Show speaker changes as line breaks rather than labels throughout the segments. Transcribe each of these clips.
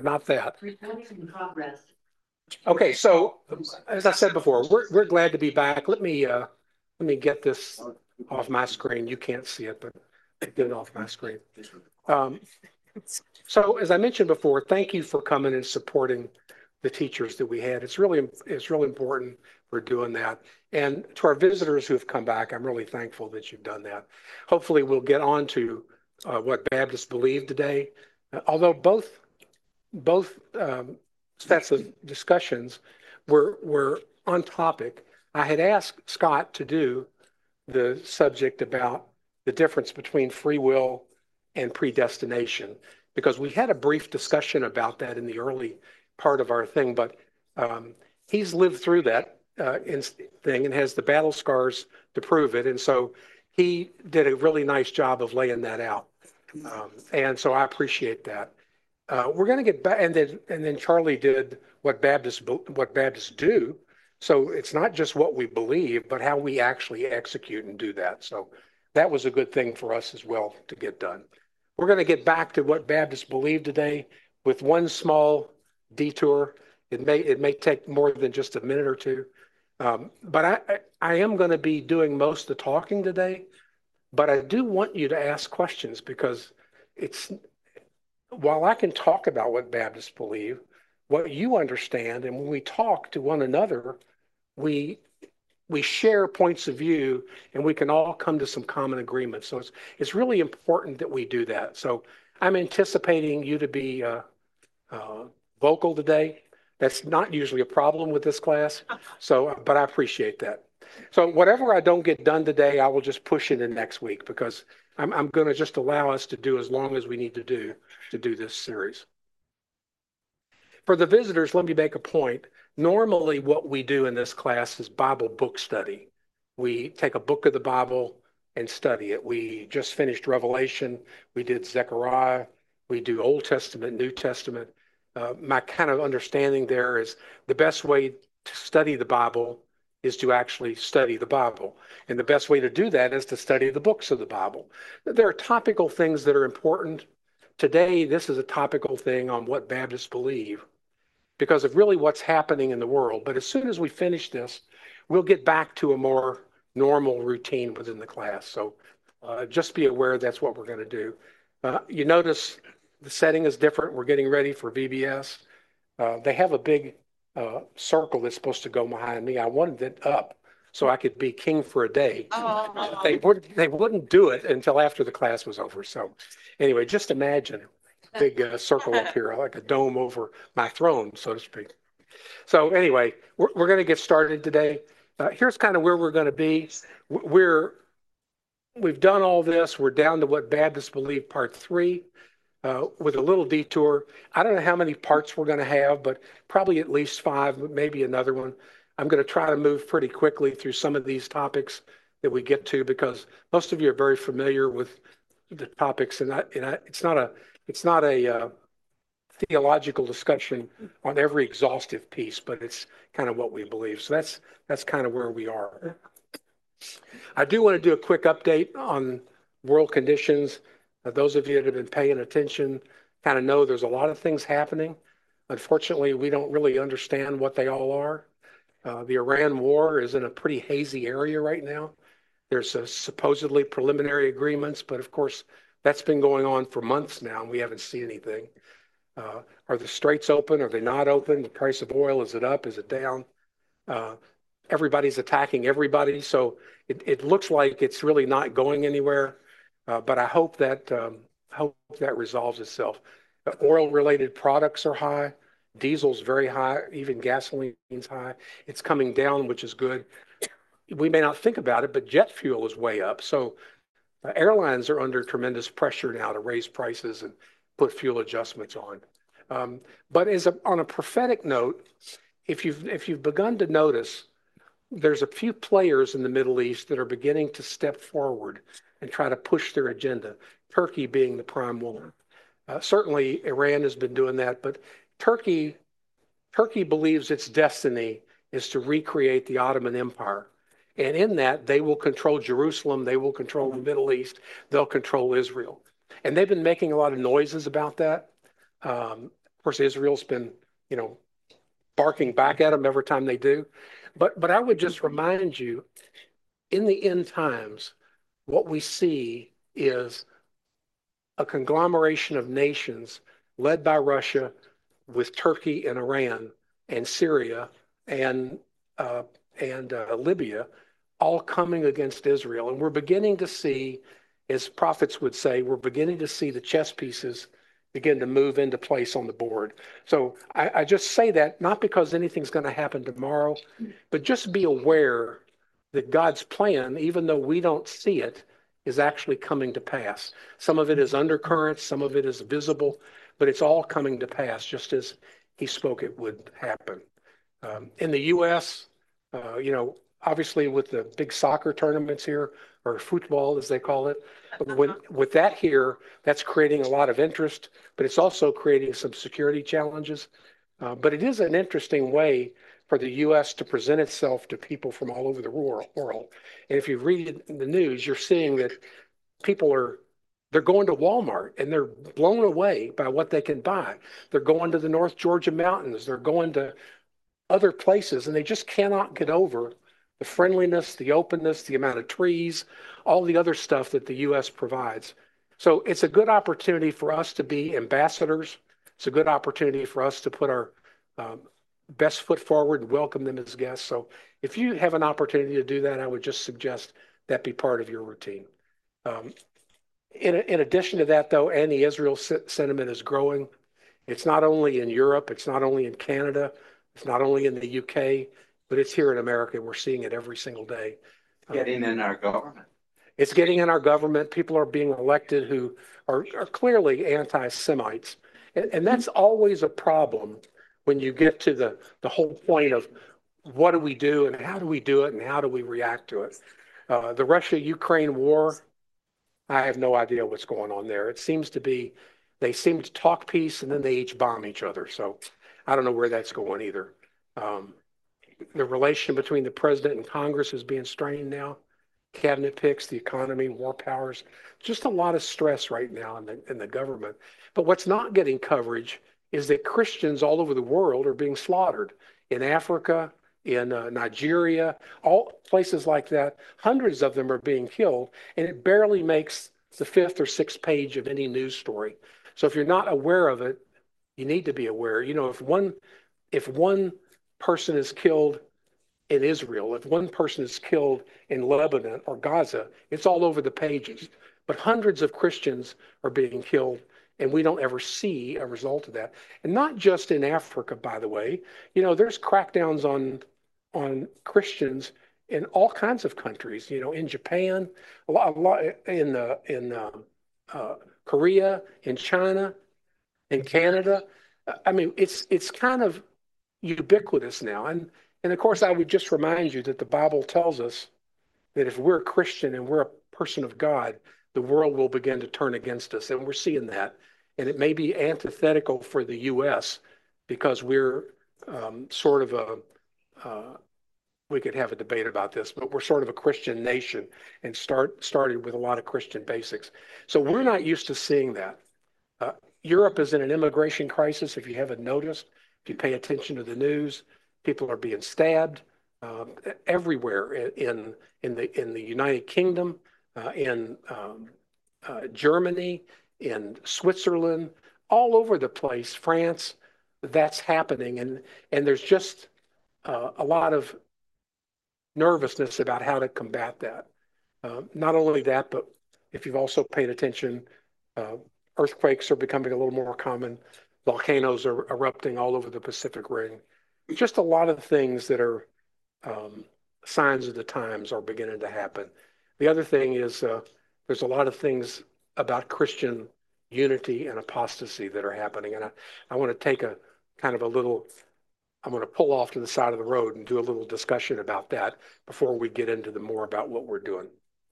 not that.
Recording in progress.
Okay, so as I said before, we're glad to be back. Let me get this off my screen. You can't see it, but get it off my screen. Um, so as I mentioned before, thank you for coming and supporting the teachers that we had. It's really important for doing that. And to our visitors who have come back, I'm really thankful that you've done that. Hopefully, we'll get on to what Baptists believe today. Although both sets of discussions were on topic. I had asked Scott to do the subject about the difference between free will and predestination because we had a brief discussion about that in the early part of our thing, but he's lived through that thing and has the battle scars to prove it. And so he did a really nice job of laying that out. And so I appreciate that. We're going to get back, and then Charlie did what Baptists do. So it's not just what we believe, but how we actually execute and do that. So that was a good thing for us as well to get done. We're going to get back to what Baptists believe today with one small detour. It may take more than just a minute or two, but I am going to be doing most of the talking today. But I do want you to ask questions because it's while I can talk about what Baptists believe, what you understand, and when we talk to one another, we we share points of view and we can all come to some common agreement. So it's really important that we do that. So I'm anticipating you to be uh, vocal today. That's not usually a problem with this class. So, but I appreciate that. So whatever I don't get done today, I will just push it in next week because I'm going to just allow us to do as long as we need to do this series. For the visitors, let me make a point. Normally, what we do in this class is Bible book study. We take a book of the Bible and study it. We just finished Revelation. We did Zechariah. We do Old Testament, New Testament. My kind of understanding there is the best way to study the Bible is to actually study the Bible. And the best way to do that is to study the books of the Bible. There are topical things that are important. Today, this is a topical thing on what Baptists believe because of really what's happening in the world. But as soon as we finish this, we'll get back to a more normal routine within the class. So just be aware that's what we're going to do. You notice the setting is different. We're getting ready for VBS. They have a big circle that's supposed to go behind me. I wanted it up so I could be king for a day. They wouldn't do it until after the class was over. So anyway, just imagine a big circle up here, like a dome over my throne, so to speak. So anyway, we're going to get started today. Here's kind of where we're going to be. We're we've done all this. We're down to what Baptists believe, part three, with a little detour. I don't know how many parts we're going to have, but probably at least five, maybe another one. I'm going to try to move pretty quickly through some of these topics that we get to because most of you are very familiar with the topics, it's not a theological discussion on every exhaustive piece, but it's kind of what we believe. So that's kind of where we are. I do want to do a quick update on world conditions. Those of you that have been paying attention kind of know there's a lot of things happening. Unfortunately, we don't really understand what they all are. The Iran war is in a pretty hazy area right now. There's supposedly preliminary agreements, but of course, that's been going on for months now, and we haven't seen anything. Are the straits open? Are they not open? The price of oil, is it up? Is it down? Uh, Everybody's attacking everybody. So it looks like it's really not going anywhere. But I hope that resolves itself. Oil-related products are high. Diesel's very high. Even gasoline's high. It's coming down, which is good. We may not think about it, but jet fuel is way up. So airlines are under tremendous pressure now to raise prices and put fuel adjustments on. But on a prophetic note, if you've begun to notice, there's a few players in the Middle East that are beginning to step forward and try to push their agenda, Turkey being the prime one. Certainly, Iran has been doing that, but Turkey Turkey believes its destiny is to recreate the Ottoman Empire. And in that, they will control Jerusalem, they will control the Middle East, they'll control Israel. And they've been making a lot of noises about that. Um, Of course, Israel's been, you know, barking back at them every time they do. But I would just remind you, in the end times, what we see is a conglomeration of nations led by Russia with Turkey and Iran and Syria and uh, and Libya all coming against Israel. And we're beginning to see, as prophets would say, we're beginning to see the chess pieces begin to move into place on the board. So I just say that not because anything's going to happen tomorrow, but just be aware that God's plan, even though we don't see it, is actually coming to pass. Some of it is undercurrent, some of it is visible, but it's all coming to pass just as he spoke it would happen. In the U.S., obviously with the big soccer tournaments here, or football as they call it, with that here, that's creating a lot of interest, but it's also creating some security challenges. But it is an interesting way for the U.S. to present itself to people from all over the world. And if you read the news, you're seeing that they're going to Walmart and they're blown away by what they can buy. They're going to the North Georgia mountains. They're going to other places, and they just cannot get over the friendliness, the openness, the amount of trees, all the other stuff that the U.S. provides. So it's a good opportunity for us to be ambassadors. It's a good opportunity for us to put our best foot forward and welcome them as guests. So if you have an opportunity to do that, I would just suggest that be part of your routine. In addition to that, though, anti-Israel sentiment is growing. It's not only in Europe, it's not only in Canada, it's not only in the UK, but it's here in America. We're seeing it every single day.
Getting in our government.
It's getting in our government. People are being elected who are clearly anti-Semites. And that's always a problem when you get to the whole point of what do we do and how do we do it and how do we react to it. The Russia-Ukraine war, I have no idea what's going on there. It seems to be, they seem to talk peace and then they each bomb each other. So I don't know where that's going either. The relation between the president and Congress is being strained now. Cabinet picks, the economy, war powers, just a lot of stress right now in the government. But what's not getting coverage is that Christians all over the world are being slaughtered in Africa, in Nigeria, all places like that. Hundreds of them are being killed, and it barely makes the fifth or sixth page of any news story. So if you're not aware of it, you need to be aware. You know, if one person is killed in Israel, if one person is killed in Lebanon or Gaza, it's all over the pages. But hundreds of Christians are being killed, and we don't ever see a result of that. And not just in Africa, by the way. You know, there's crackdowns on Christians in all kinds of countries. You know, in Japan, a lot in Korea, in China, in Canada. I mean, it's kind of ubiquitous now. And of course, I would just remind you that the Bible tells us that if we're a Christian and we're a person of God, the world will begin to turn against us. And we're seeing that. And it may be antithetical for the U.S. because we're sort of we could have a debate about this, but we're sort of a Christian nation and started with a lot of Christian basics. So we're not used to seeing that. Europe is in an immigration crisis, if you haven't noticed. If you pay attention to the news, people are being stabbed everywhere in the United Kingdom, in Germany, in Switzerland, all over the place, France. That's happening, and there's just a lot of nervousness about how to combat that. Not only that, but if you've also paid attention, earthquakes are becoming a little more common. Volcanoes are erupting all over the Pacific Ring. Just a lot of things that are signs of the times are beginning to happen. The other thing is there's a lot of things about Christian unity and apostasy that are happening. And I want to take a kind of a little, I'm going to pull off to the side of the road and do a little discussion about that before we get into the more about what we're doing.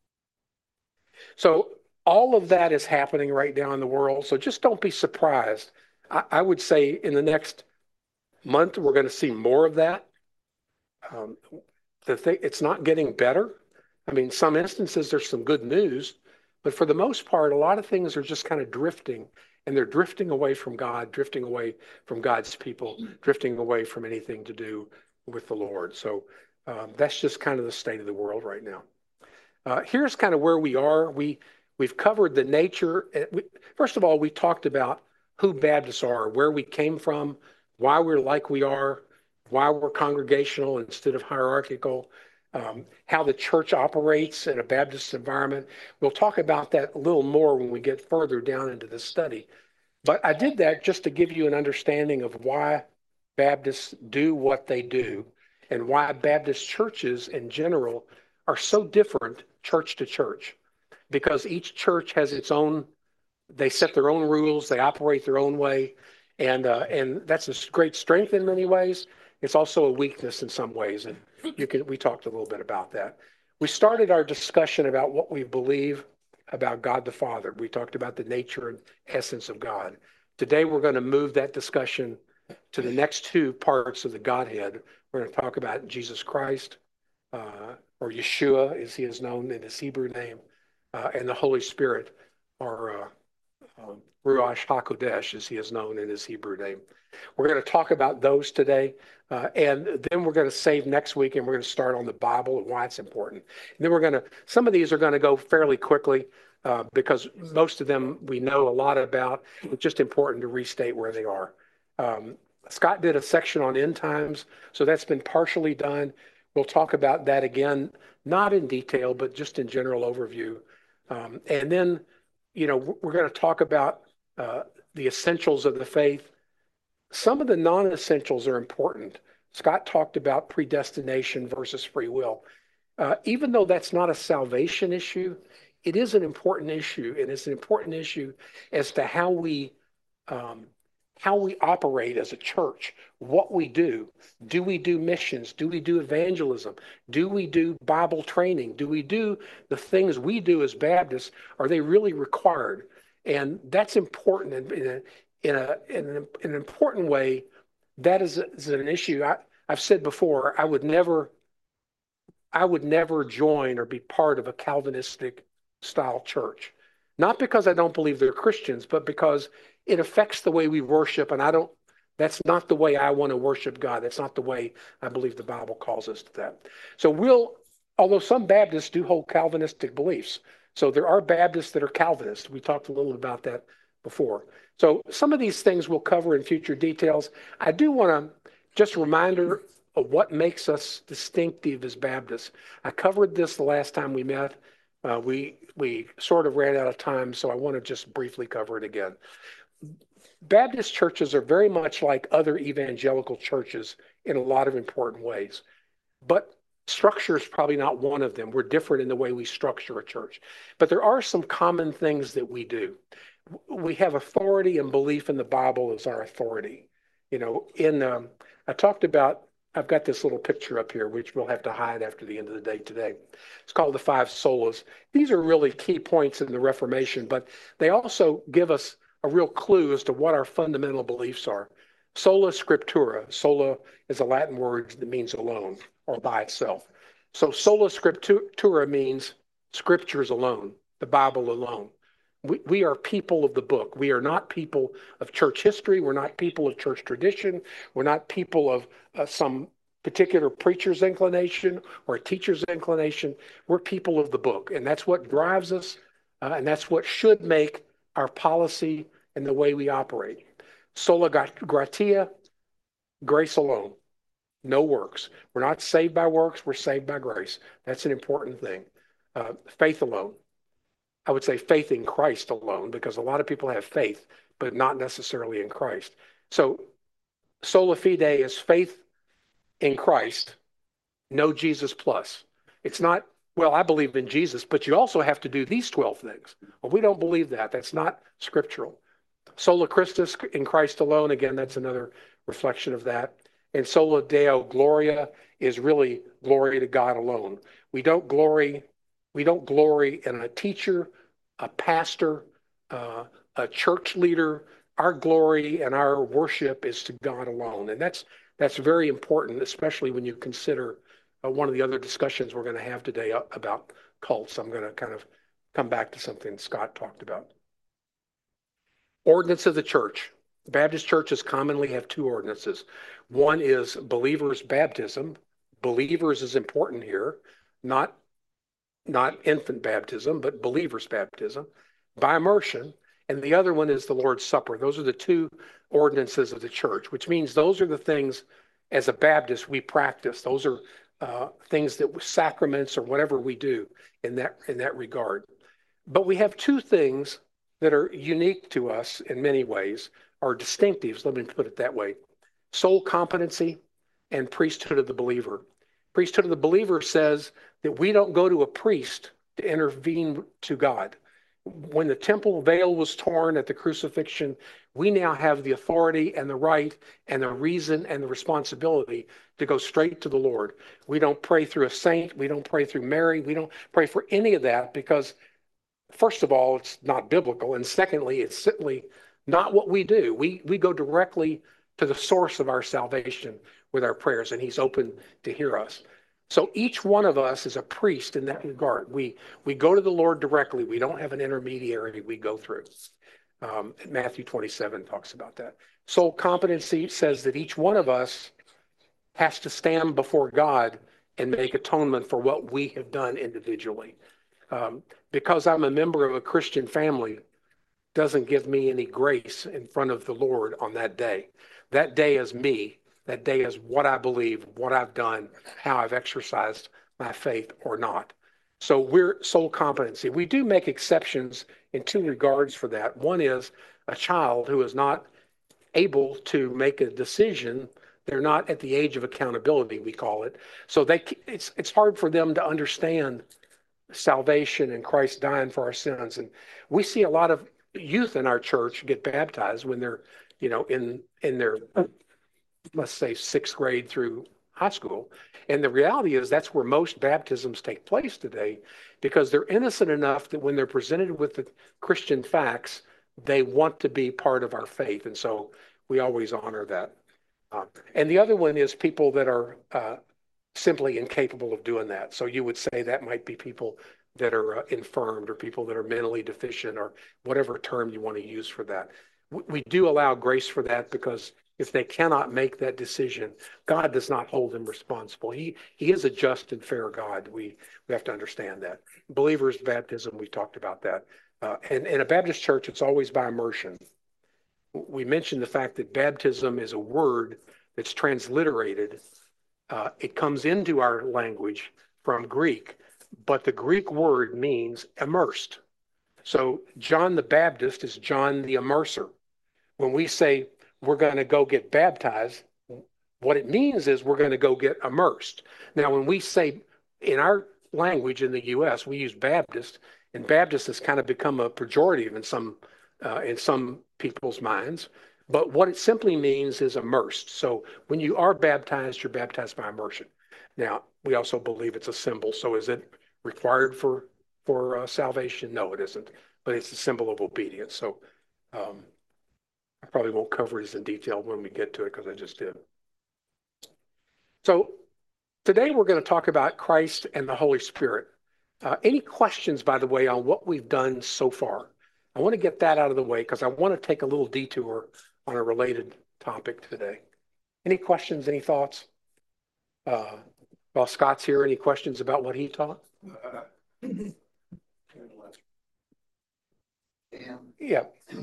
So all of that is happening right now in the world. So just don't be surprised. I would say in the next month, we're going to see more of that. It's not getting better. I mean, some instances, there's some good news, but for the most part, a lot of things are just kind of drifting and they're drifting away from God, drifting away from God's people, drifting away from anything to do with the Lord. So that's just kind of the state of the world right now. Here's kind of where we are. We've covered the nature. First of all, we talked about who Baptists are, where we came from, why we're like we are, why we're congregational instead of hierarchical, how the church operates in a Baptist environment. We'll talk about that a little more when we get further down into the study. But I did that just to give you an understanding of why Baptists do what they do and why Baptist churches in general are so different church to church, because each church has its own, they set their own rules, they operate their own way, and that's a great strength in many ways. It's also a weakness in some ways, and we talked a little bit about that. We started our discussion about what we believe about God the Father. We talked about the nature and essence of God. Today we're going to move that discussion to the next two parts of the Godhead. We're going to talk about Jesus Christ, or Yeshua, as he is known in his Hebrew name, and the Holy Spirit, or Ruach HaKodesh, as he is known in his Hebrew name. We're going to talk about those today, and then we're going to save next week, and we're going to start on the Bible and why it's important. And then some of these are going to go fairly quickly, because most of them we know a lot about. It's just important to restate where they are. Scott did a section on end times, so that's been partially done. We'll talk about that again, not in detail, but just in general overview. And then, we're going to talk about the essentials of the faith. Some of the non-essentials are important. Scott talked about predestination versus free will. Even though that's not a salvation issue, it is an important issue, and it's an important issue as to how we operate as a church, what we do. Do we do missions? Do we do evangelism? Do we do Bible training? Do we do the things we do as Baptists? Are they really required? And that's important in an important way. That is an issue. I've said before, I would never join or be part of a Calvinistic style church. Not because I don't believe they're Christians, but because it affects the way we worship, and that's not the way I want to worship God. That's not the way I believe the Bible calls us to that. So although some Baptists do hold Calvinistic beliefs, so there are Baptists that are Calvinists. We talked a little about that before. So some of these things we'll cover in future details. I do want to just a reminder of what makes us distinctive as Baptists. I covered this the last time we met. We sort of ran out of time, so I want to just briefly cover it again. Baptist churches are very much like other evangelical churches in a lot of important ways, but structure is probably not one of them. We're different in the way we structure a church, but there are some common things that we do. We have authority and belief in the Bible as our authority. I've got this little picture up here, which we'll have to hide after the end of the day today. It's called the five solas. These are really key points in the Reformation, but they also give us a real clue as to what our fundamental beliefs are. Sola scriptura. Sola is a Latin word that means alone or by itself. So sola scriptura means scriptures alone, the Bible alone. We are people of the book. We are not people of church history. We're not people of church tradition. We're not people of some particular preacher's inclination or a teacher's inclination. We're people of the book, and that's what drives us, and that's what should make our policy and the way we operate. Sola gratia, grace alone, no works. We're not saved by works. We're saved by grace. That's an important thing. Faith alone. I would say faith in Christ alone, because a lot of people have faith, but not necessarily in Christ. So sola fide is faith in Christ, no Jesus plus. It's not, well, I believe in Jesus, but you also have to do these 12 things. Well, we don't believe that. That's not scriptural. Sola Christus, in Christ alone, again, that's another reflection of that. And sola Deo Gloria is really glory to God alone. We don't glory in a teacher, a pastor, a church leader. Our glory and our worship is to God alone. And that's very important, especially when you consider one of the other discussions we're going to have today about cults. I'm going to kind of come back to something Scott talked about. Ordinance of the church. Baptist churches commonly have two ordinances. One is believers' baptism. Believers is important here, not infant baptism, but believers' baptism by immersion. And the other one is the Lord's Supper. Those are the two ordinances of the church, which means those are the things as a Baptist we practice. Those are things that sacraments or whatever we do in that regard. But we have two things that are unique to us in many ways, are distinctives, let me put it that way. Soul competency and priesthood of the believer. Priesthood of the believer says that we don't go to a priest to intervene to God. When the temple veil was torn at the crucifixion, we now have the authority and the right and the reason and the responsibility to go straight to the Lord. We don't pray through a saint. We don't pray through Mary. We don't pray for any of that because, first of all, it's not biblical. And secondly, it's simply not what we do. We go directly to the source of our salvation with our prayers, and he's open to hear us. So each one of us is a priest in that regard. We go to the Lord directly. We don't have an intermediary we go through. Matthew 27 talks about that. Soul competency says that each one of us has to stand before God and make atonement for what we have done individually. Because I'm a member of a Christian family doesn't give me any grace in front of the Lord on that day. That day is me. That day is what I believe, what I've done, how I've exercised my faith or not. So we're soul competency. We do make exceptions in two regards for that. One is a child who is not able to make a decision. They're not at the age of accountability, we call it. So it's hard for them to understand salvation and Christ dying for our sins. And we see a lot of youth in our church get baptized when they're, in their, let's say, sixth grade through high school. And the reality is that's where most baptisms take place today, because they're innocent enough that when they're presented with the Christian facts, they want to be part of our faith. And so we always honor that. And the other one is people that are simply incapable of doing that. So you would say that might be people that are infirmed or people that are mentally deficient or whatever term you want to use for that. We do allow grace for that because if they cannot make that decision, God does not hold them responsible. He is a just and fair God. We have to understand that. Believers' baptism, we talked about that. And in a Baptist church, it's always by immersion. We mentioned the fact that baptism is a word that's transliterated. It comes into our language from Greek, but the Greek word means immersed. So John the Baptist is John the Immerser. When we say we're going to go get baptized, what it means is we're going to go get immersed. Now, when we say in our language in the U.S., we use Baptist, and Baptist has kind of become a pejorative in some people's minds. But what it simply means is immersed. So when you are baptized, you're baptized by immersion. Now, we also believe it's a symbol. So is it required for salvation? No, it isn't. But it's a symbol of obedience. So I probably won't cover this in detail when we get to it because I just did. So today we're going to talk about Christ and the Holy Spirit. Any questions, by the way, on what we've done so far? I want to get that out of the way because I want to take a little detour on a related topic today. Any questions, any thoughts? While Scott's here, any questions about what he taught? Yeah.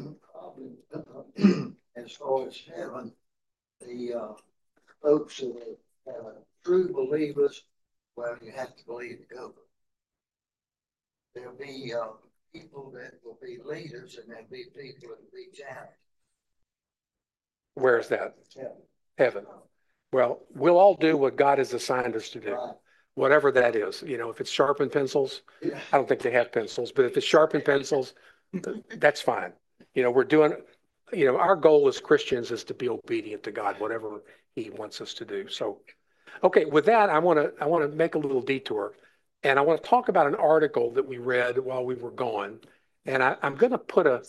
As far as heaven, the folks who are true believers, well, you have to believe to go. There'll be people that will be leaders, and there'll be people that will be challenged.
Where is that?
Heaven.
Heaven. Well, we'll all do what God has assigned us to do, right. Whatever that is. If it's sharpen pencils, yeah. I don't think they have pencils, but if it's sharpen pencils, that's fine. We're doing, our goal as Christians is to be obedient to God, whatever he wants us to do. So, okay, with that, I want to make a little detour, and I want to talk about an article that we read while we were gone. And I'm going to put a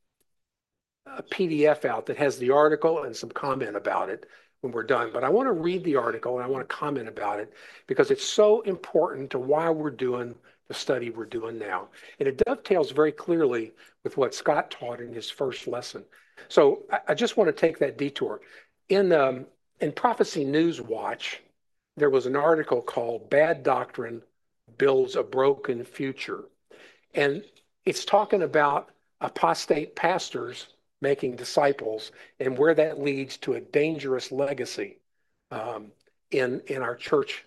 PDF out that has the article and some comment about it when we're done. But I want to read the article and I want to comment about it because it's so important to why we're doing the study we're doing now. And it dovetails very clearly with what Scott taught in his first lesson. So I just want to take that detour. In Prophecy News Watch, there was an article called Bad Doctrine Builds a Broken Future. And it's talking about apostate pastors making disciples and where that leads to a dangerous legacy in our church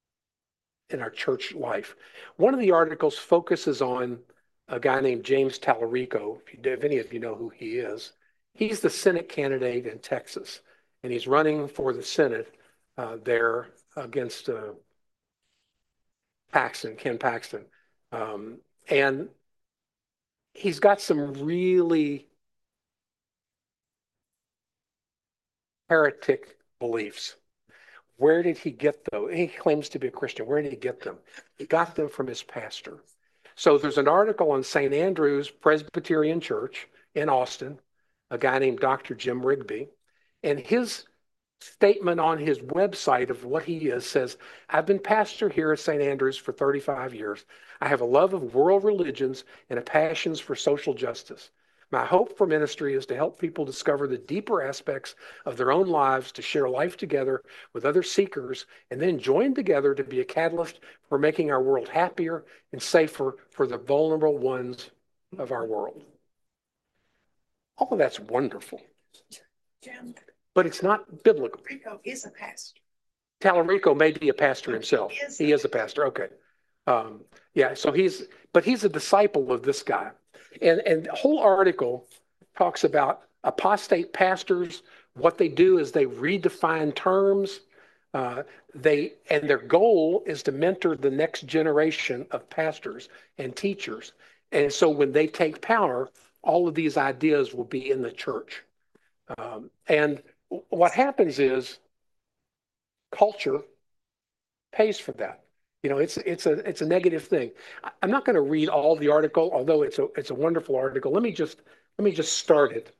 life. One of the articles focuses on a guy named James Tallarico. If any of you know who he is, he's the Senate candidate in Texas, and he's running for the Senate there against Ken Paxton. And he's got some really heretic beliefs. Where did he get those? He claims to be a Christian. Where did he get them? He got them from his pastor. So there's an article on St. Andrew's Presbyterian Church in Austin, a guy named Dr. Jim Rigby, and his statement on his website of what he is says, I've been pastor here at St. Andrews for 35 years. I have a love of world religions and a passion for social justice. My hope for ministry is to help people discover the deeper aspects of their own lives, to share life together with other seekers, and then join together to be a catalyst for making our world happier and safer for the vulnerable ones of our world. All of that's wonderful.
Jim,
but it's not biblical.
Rico is a pastor.
Tallarico may be a pastor himself. He is a pastor. Okay. Yeah. So he's a disciple of this guy. And the whole article talks about apostate pastors. What they do is they redefine terms. And their goal is to mentor the next generation of pastors and teachers. And so when they take power, all of these ideas will be in the church. And what happens is culture pays for that. You know, it's a negative thing. I'm not going to read all the article, although it's a wonderful article. Let me just start it.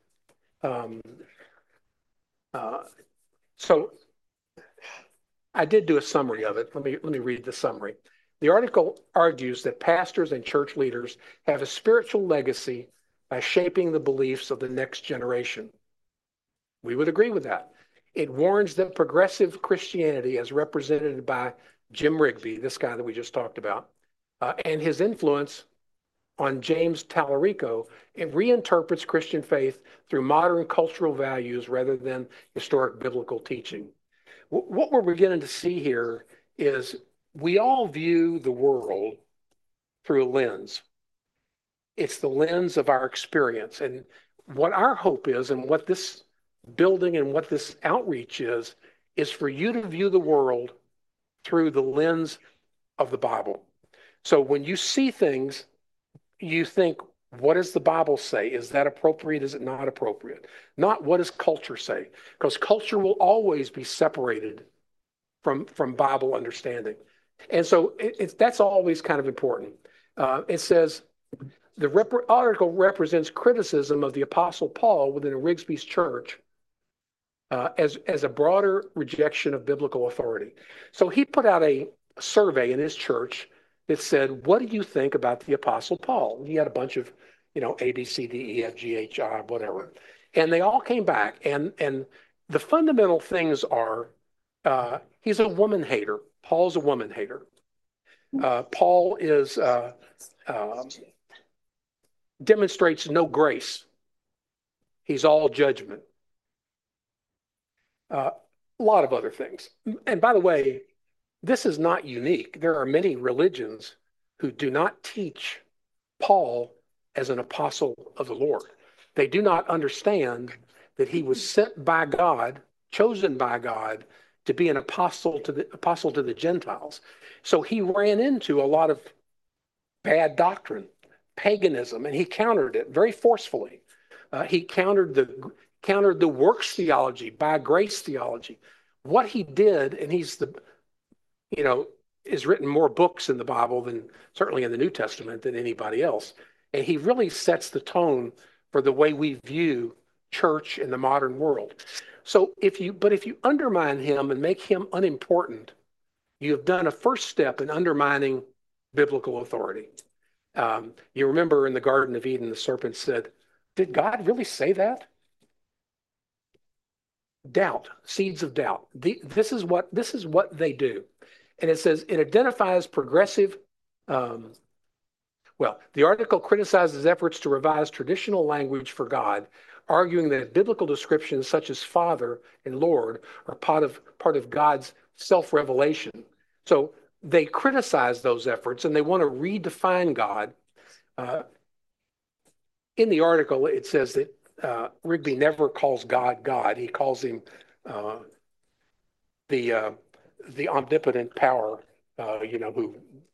So I did do a summary of it. Let me read the summary. The article argues that pastors and church leaders have a spiritual legacy by shaping the beliefs of the next generation. We would agree with that. It warns that progressive Christianity, as represented by Jim Rigby, this guy that we just talked about, and his influence on James Tallarico, it reinterprets Christian faith through modern cultural values rather than historic biblical teaching. What we're beginning to see here is we all view the world through a lens. It's the lens of our experience. And what our hope is, and what this building and what this outreach is for you to view the world through the lens of the Bible. So when you see things, you think, what does the Bible say? Is that appropriate? Is it not appropriate? Not what does culture say? Because culture will always be separated from Bible understanding. And so that's always kind of important. It says, the article represents criticism of the Apostle Paul within Rigsby's church as a broader rejection of biblical authority. So he put out a survey in his church that said, what do you think about the Apostle Paul? He had a bunch of, A, B, C, D, E, F, G, H, I, whatever. And they all came back. And the fundamental things are, he's a woman hater. Paul's a woman hater. Paul is demonstrates no grace. He's all judgment. A lot of other things. And by the way, this is not unique. There are many religions who do not teach Paul as an apostle of the Lord. They do not understand that he was sent by God, chosen by God, to be an apostle to the Gentiles. So he ran into a lot of bad doctrine, paganism, and he countered it very forcefully. He countered the works theology by grace theology. What he did, and he's has written more books in the Bible than certainly in the New Testament than anybody else. And he really sets the tone for the way we view church in the modern world. So if you undermine him and make him unimportant, you have done a first step in undermining biblical authority. You remember in the Garden of Eden, the serpent said, "Did God really say that?" Doubt, seeds of doubt. This is what they do, and it says it identifies progressive. The article criticizes efforts to revise traditional language for God, arguing that biblical descriptions such as Father and Lord are part of God's self-revelation. So they criticize those efforts and they want to redefine God. In the article, it says that Rigby never calls God God. He calls him the omnipotent power, who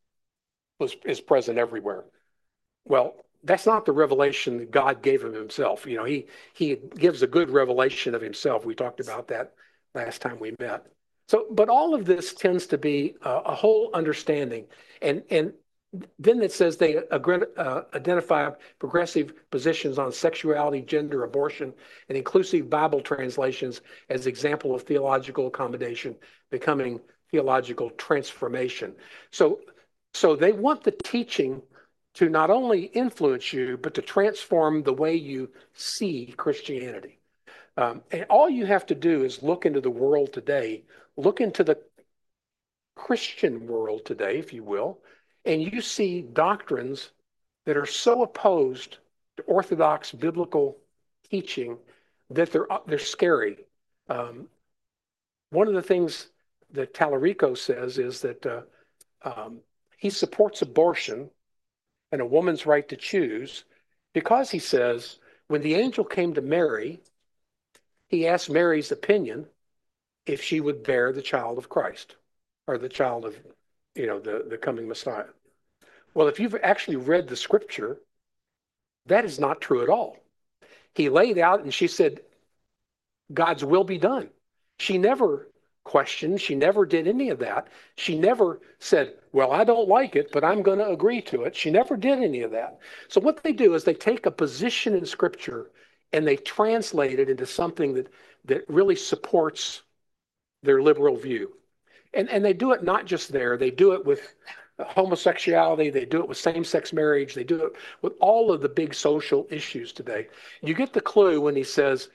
is present everywhere. Well, that's not the revelation that God gave him himself. He gives a good revelation of himself. We talked about that last time we met. So, but all of this tends to be a whole understanding. And then it says they identify progressive positions on sexuality, gender, abortion, and inclusive Bible translations as example of theological accommodation becoming theological transformation. So they want the teaching to not only influence you, but to transform the way you see Christianity. And all you have to do is look into the world today, look into the Christian world today, if you will, and you see doctrines that are so opposed to orthodox biblical teaching that they're scary. One of the things that Tallarico says is that he supports abortion and a woman's right to choose because he says when the angel came to Mary, he asked Mary's opinion if she would bear the child of Christ or the child of, the coming Messiah. Well, if you've actually read the scripture, that is not true at all. He laid out and she said, God's will be done. She never questioned. She never did any of that. She never said, well, I don't like it, but I'm going to agree to it. She never did any of that. So what they do is they take a position in scripture and they translate it into something that really supports their liberal view. And they do it not just there. They do it with homosexuality. They do it with same-sex marriage. They do it with all of the big social issues today. You get the clue when he says,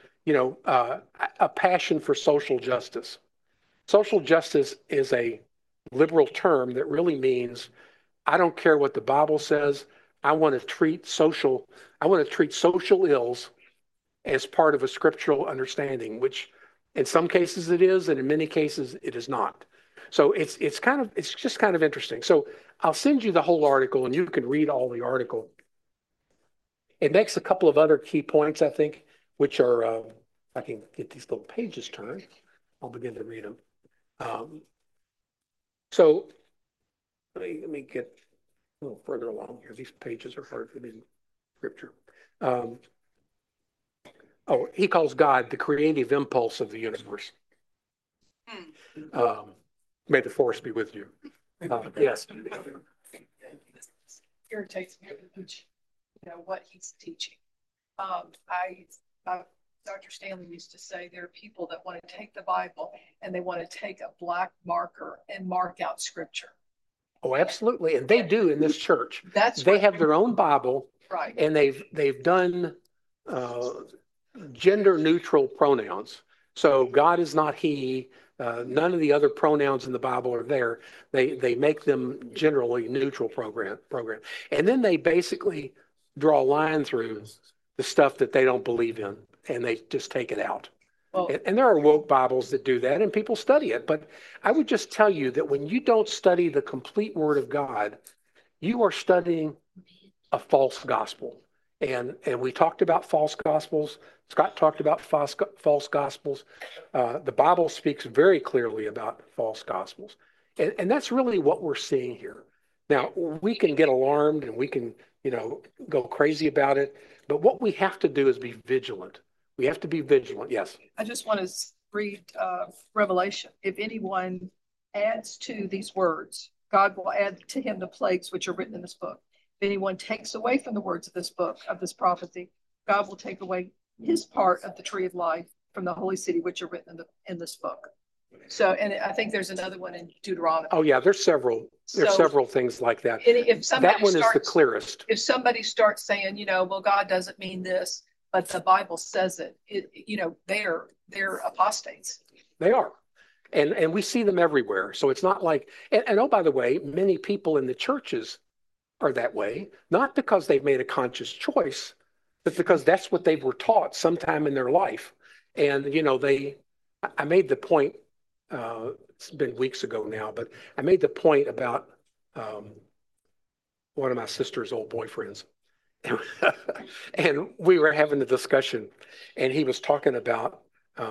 a passion for social justice. Social justice is a liberal term that really means I don't care what the Bible says. I want to treat social ills as part of a scriptural understanding, which in some cases it is, and in many cases it is not. So it's just kind of interesting. So I'll send you the whole article and you can read all the article. It makes a couple of other key points, I think, which are, if I can get these little pages turned, I'll begin to read them. So let me get a little further along here. These pages are hard to read scripture. He calls God the creative impulse of the universe. May the force be with you. Yes.
Irritates me, what he's teaching. Dr. Stanley used to say there are people that want to take the Bible and they want to take a black marker and mark out scripture.
Oh, absolutely. And they do in this church.
They
have their own Bible,
right? And
they've done gender neutral pronouns. So God is not he. None of the other pronouns in the Bible are there. They make them generally neutral program. And then they basically draw a line through the stuff that they don't believe in, and they just take it out. Well, and there are woke Bibles that do that, and people study it. But I would just tell you that when you don't study the complete Word of God, you are studying a false gospel. And we talked about false gospels. Scott talked about false gospels. The Bible speaks very clearly about false gospels. And that's really what we're seeing here. Now, we can get alarmed and we can, go crazy about it. But what we have to do is be vigilant. We have to be vigilant. Yes.
I just want to read Revelation. If anyone adds to these words, God will add to him the plagues which are written in this book. If anyone takes away from the words of this book, of this prophecy, God will take away his part of the tree of life from the holy city, which are written in this book. So, and I think there's another one in Deuteronomy.
Oh, yeah, there's several
So
things like that.
if somebody
That one is the
starts,
clearest.
if somebody starts saying, well, God doesn't mean this, but the Bible says it, they're apostates.
They are. And we see them everywhere. So it's not like, and oh, by the way, many people in the churches are that way, not because they've made a conscious choice, but because that's what they were taught sometime in their life. And, I made the point, it's been weeks ago now, but I made the point about one of my sister's old boyfriends. And we were having a discussion, and he was talking about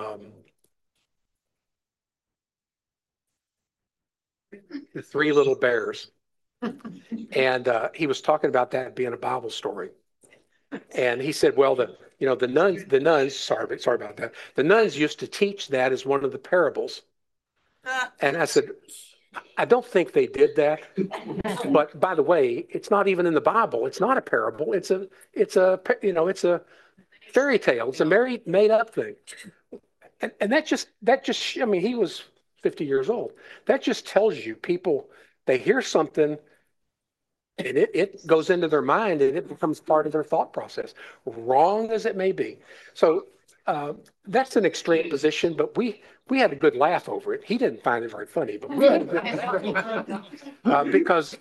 the Three Little Bears. And he was talking about that being a Bible story. And he said, well, the nuns, sorry about that. The nuns used to teach that as one of the parables. And I said, I don't think they did that. But by the way, it's not even in the Bible. It's not a parable. It's a fairy tale. It's a made up thing. And that just, I mean, he was 50 years old. That just tells you people, they hear something and it goes into their mind and it becomes part of their thought process, wrong as it may be. So that's an extreme position, but we had a good laugh over it. He didn't find it very funny, but we had a good because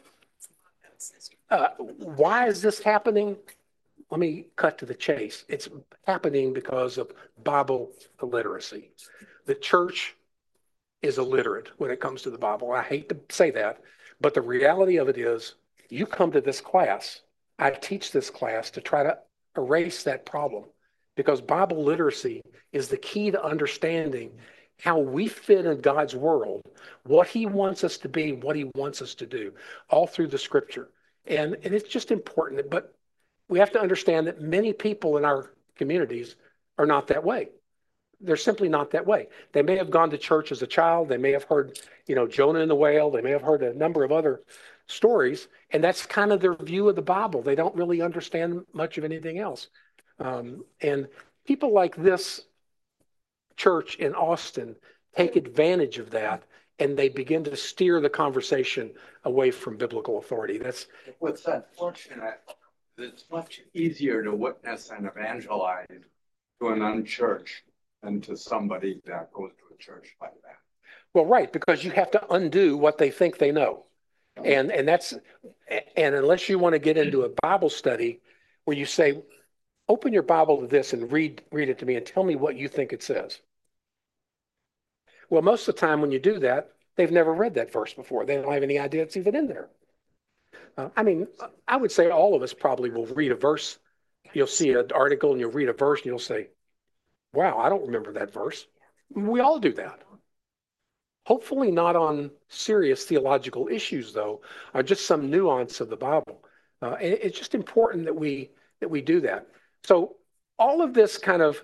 why is this happening? Let me cut to the chase. It's happening because of Bible illiteracy. The church is illiterate when it comes to the Bible. I hate to say that, but the reality of it is you come to this class. I teach this class to try to erase that problem because Bible literacy is the key to understanding how we fit in God's world, what he wants us to be, what he wants us to do, all through the scripture. And it's just important, but we have to understand that many people in our communities are not that way. They're simply not that way. They may have gone to church as a child. They may have heard, Jonah and the whale. They may have heard a number of other stories, and that's kind of their view of the Bible. They don't really understand much of anything else. And people like this church in Austin take advantage of that, and they begin to steer the conversation away from biblical authority. That's
what's unfortunate. It's much easier to witness and evangelize to an unchurched than to somebody that goes to a church like that.
Well, right, because you have to undo what they think they know. And unless you want to get into a Bible study where you say, open your Bible to this and read it to me and tell me what you think it says. Well, most of the time when you do that, they've never read that verse before. They don't have any idea it's even in there. I would say all of us probably will read a verse. You'll see an article and you'll read a verse and you'll say, wow, I don't remember that verse. We all do that. Hopefully not on serious theological issues, though, or just some nuance of the Bible. It's just important that we do that. So all of this kind of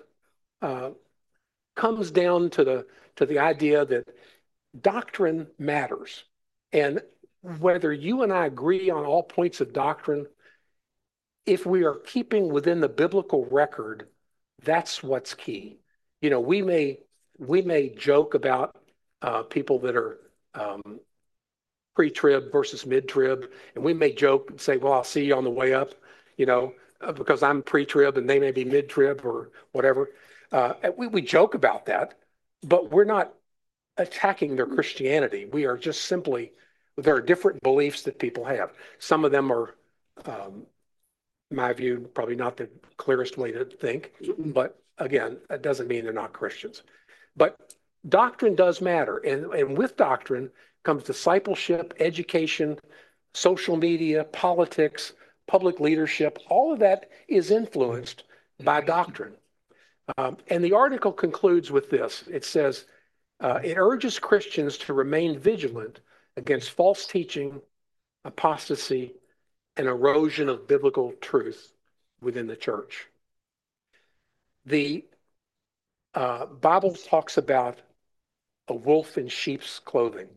comes down to the idea that doctrine matters. And whether you and I agree on all points of doctrine, if we are keeping within the biblical record, that's what's key. We may joke about people that are pre-trib versus mid-trib, and we may joke and say, well, I'll see you on the way up, because I'm pre-trib and they may be mid-trib or whatever. We joke about that, but we're not attacking their Christianity. We are just simply, there are different beliefs that people have. Some of them are, in my view, probably not the clearest way to think, but again, that doesn't mean they're not Christians. But doctrine does matter. And with doctrine comes discipleship, education, social media, politics, public leadership. All of that is influenced by doctrine. And the article concludes with this. It says, it urges Christians to remain vigilant against false teaching, apostasy, and erosion of biblical truth within the church. The Bible talks about a wolf in sheep's clothing.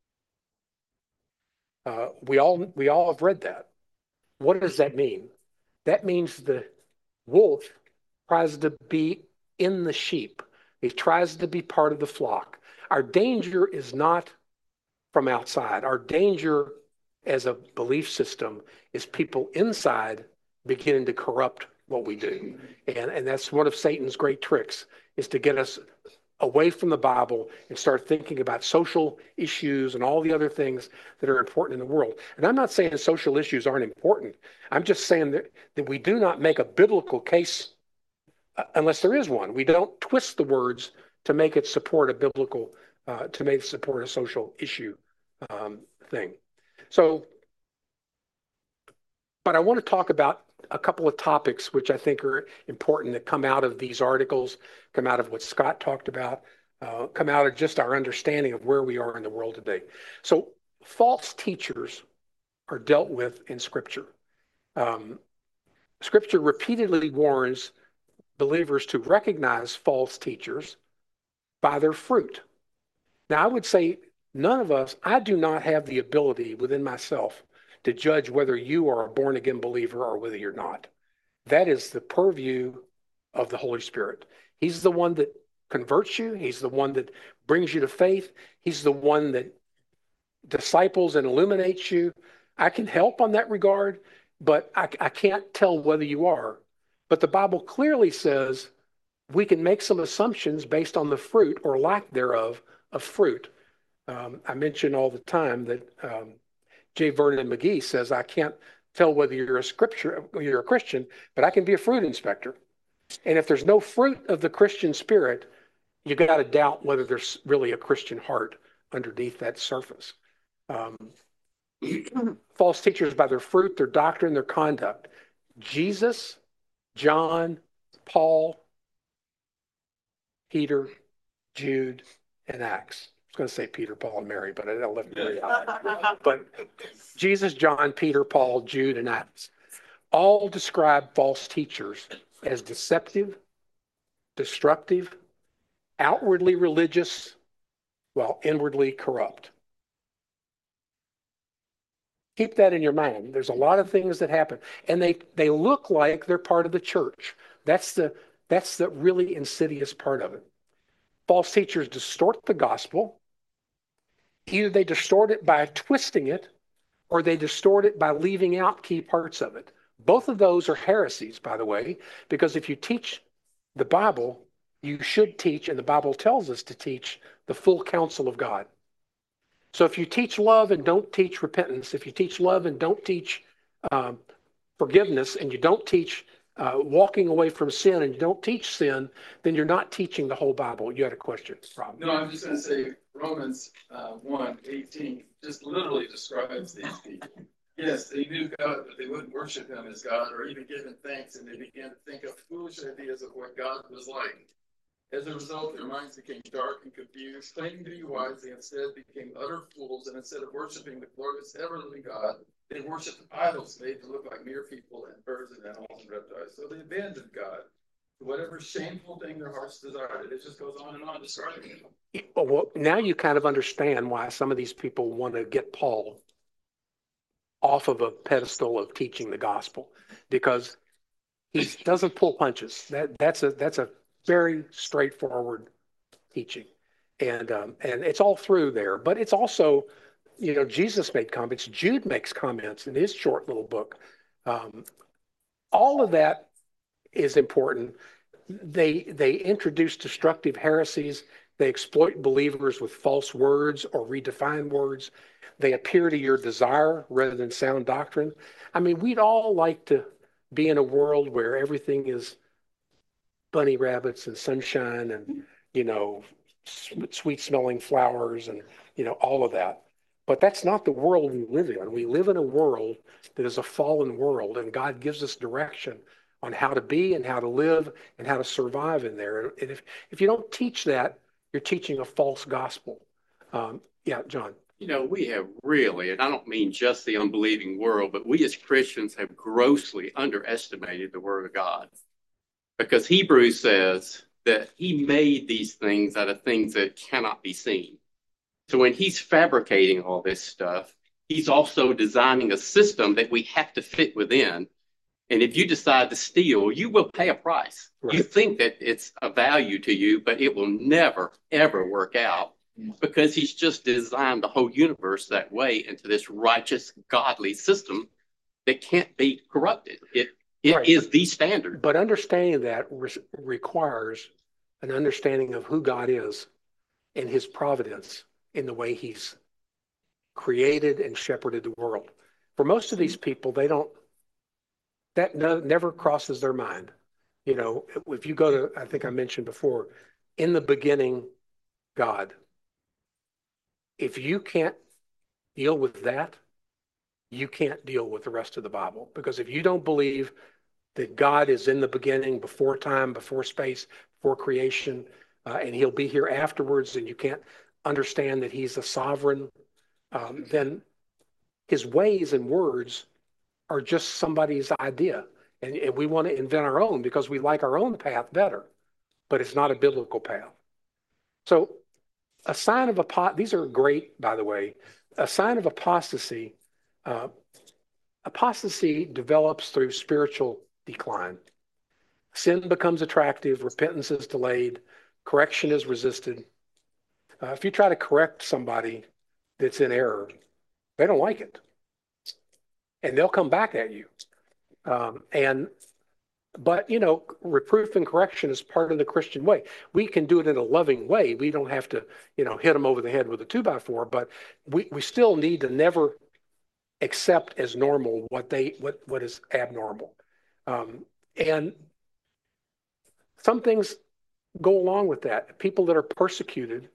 We all have read that. What does that mean? That means the wolf tries to be in the sheep. He tries to be part of the flock. Our danger is not from outside. Our danger as a belief system is people inside beginning to corrupt what we do. And that's one of Satan's great tricks, is to get us away from the Bible and start thinking about social issues and all the other things that are important in the world. And I'm not saying social issues aren't important. I'm just saying that we do not make a biblical case unless there is one. We don't twist the words to make it support a biblical, to make it support a social issue thing. So, but I want to talk about a couple of topics which I think are important that come out of these articles, come out of what Scott talked about, come out of just our understanding of where we are in the world today. So false teachers are dealt with in Scripture. Scripture repeatedly warns believers to recognize false teachers by their fruit. Now, I would say none of us, I do not have the ability within myself to judge whether you are a born-again believer or whether you're not. That is the purview of the Holy Spirit. He's the one that converts you. He's the one that brings you to faith. He's the one that disciples and illuminates you. I can help on that regard, but I can't tell whether you are. But the Bible clearly says we can make some assumptions based on the fruit or lack thereof of fruit. I mention all the time that J. Vernon McGee says, I can't tell whether you're a Christian, but I can be a fruit inspector. And if there's no fruit of the Christian spirit, you got to doubt whether there's really a Christian heart underneath that surface. False teachers by their fruit, their doctrine, their conduct. Jesus, John, Paul, Peter, Jude, and Acts. I was going to say Peter, Paul, and Mary, but I left Mary out. But Jesus, John, Peter, Paul, Jude, and Acts all describe false teachers as deceptive, destructive, outwardly religious, while inwardly corrupt. Keep that in your mind. There's a lot of things that happen, and they look like they're part of the church. That's the really insidious part of it. False teachers distort the gospel. Either they distort it by twisting it, or they distort it by leaving out key parts of it. Both of those are heresies, by the way, because if you teach the Bible, you should teach, and the Bible tells us to teach, the full counsel of God. So if you teach love and don't teach repentance, if you teach love and don't teach forgiveness, and you don't teach walking away from sin, and you don't teach sin, then you're not teaching the whole Bible. You had a question, Rob?
No, I'm just going to say Romans 1:18 just literally describes these people. Yes, they knew God, but they wouldn't worship him as God or even give him thanks, and they began to think of foolish ideas of what God was like. As a result, their minds became dark and confused. Claiming to be wise, they instead became utter fools, and instead of worshiping the glorious ever-living God, they worshipped idols made to look like mere people and birds and animals and reptiles. So they abandoned God to whatever shameful thing their hearts desired. It just goes on and on describing it.
Well, now you kind of understand why some of these people want to get Paul off of a pedestal of teaching the gospel, because he doesn't pull punches. That's a very straightforward teaching, and it's all through there. But it's also, Jesus made comments. Jude makes comments in his short little book. All of that is important. They introduce destructive heresies. They exploit believers with false words or redefine words. They appear to your desire rather than sound doctrine. I mean, we'd all like to be in a world where everything is bunny rabbits and sunshine and, sweet smelling flowers and, all of that. But that's not the world we live in. We live in a world that is a fallen world, and God gives us direction on how to be and how to live and how to survive in there. And if you don't teach that, you're teaching a false gospel. Yeah, John.
We have really, and I don't mean just the unbelieving world, but we as Christians have grossly underestimated the Word of God. Because Hebrews says that he made these things out of things that cannot be seen. So when he's fabricating all this stuff, he's also designing a system that we have to fit within. And if you decide to steal, you will pay a price. Right. You think that it's a value to you, but it will never, ever work out. because he's just designed the whole universe that way into this righteous, godly system that can't be corrupted. It
Right.
is the standard.
But understanding that requires an understanding of who God is and his providence in the way he's created and shepherded the world. For most of these people, they don't, that never crosses their mind. You know, if you go to, I think I mentioned before, in the beginning, God. If you can't deal with that, you can't deal with the rest of the Bible. Because if you don't believe that God is in the beginning, before time, before space, before creation, and he'll be here afterwards, and you can't understand that he's a sovereign, then his ways and words are just somebody's idea. And we want to invent our own because we like our own path better, but it's not a biblical path. So a sign of these are great, by the way. A sign of apostasy, apostasy develops through spiritual decline. Sin becomes attractive, repentance is delayed, correction is resisted. If you try to correct somebody that's in error, they don't like it. And they'll come back at you. But you know, reproof and correction is part of the Christian way. We can do it in a loving way. We don't have to, you know, hit them over the head with a 2x4, but we still need to never accept as normal what is abnormal. And some things go along with that. People that are persecuted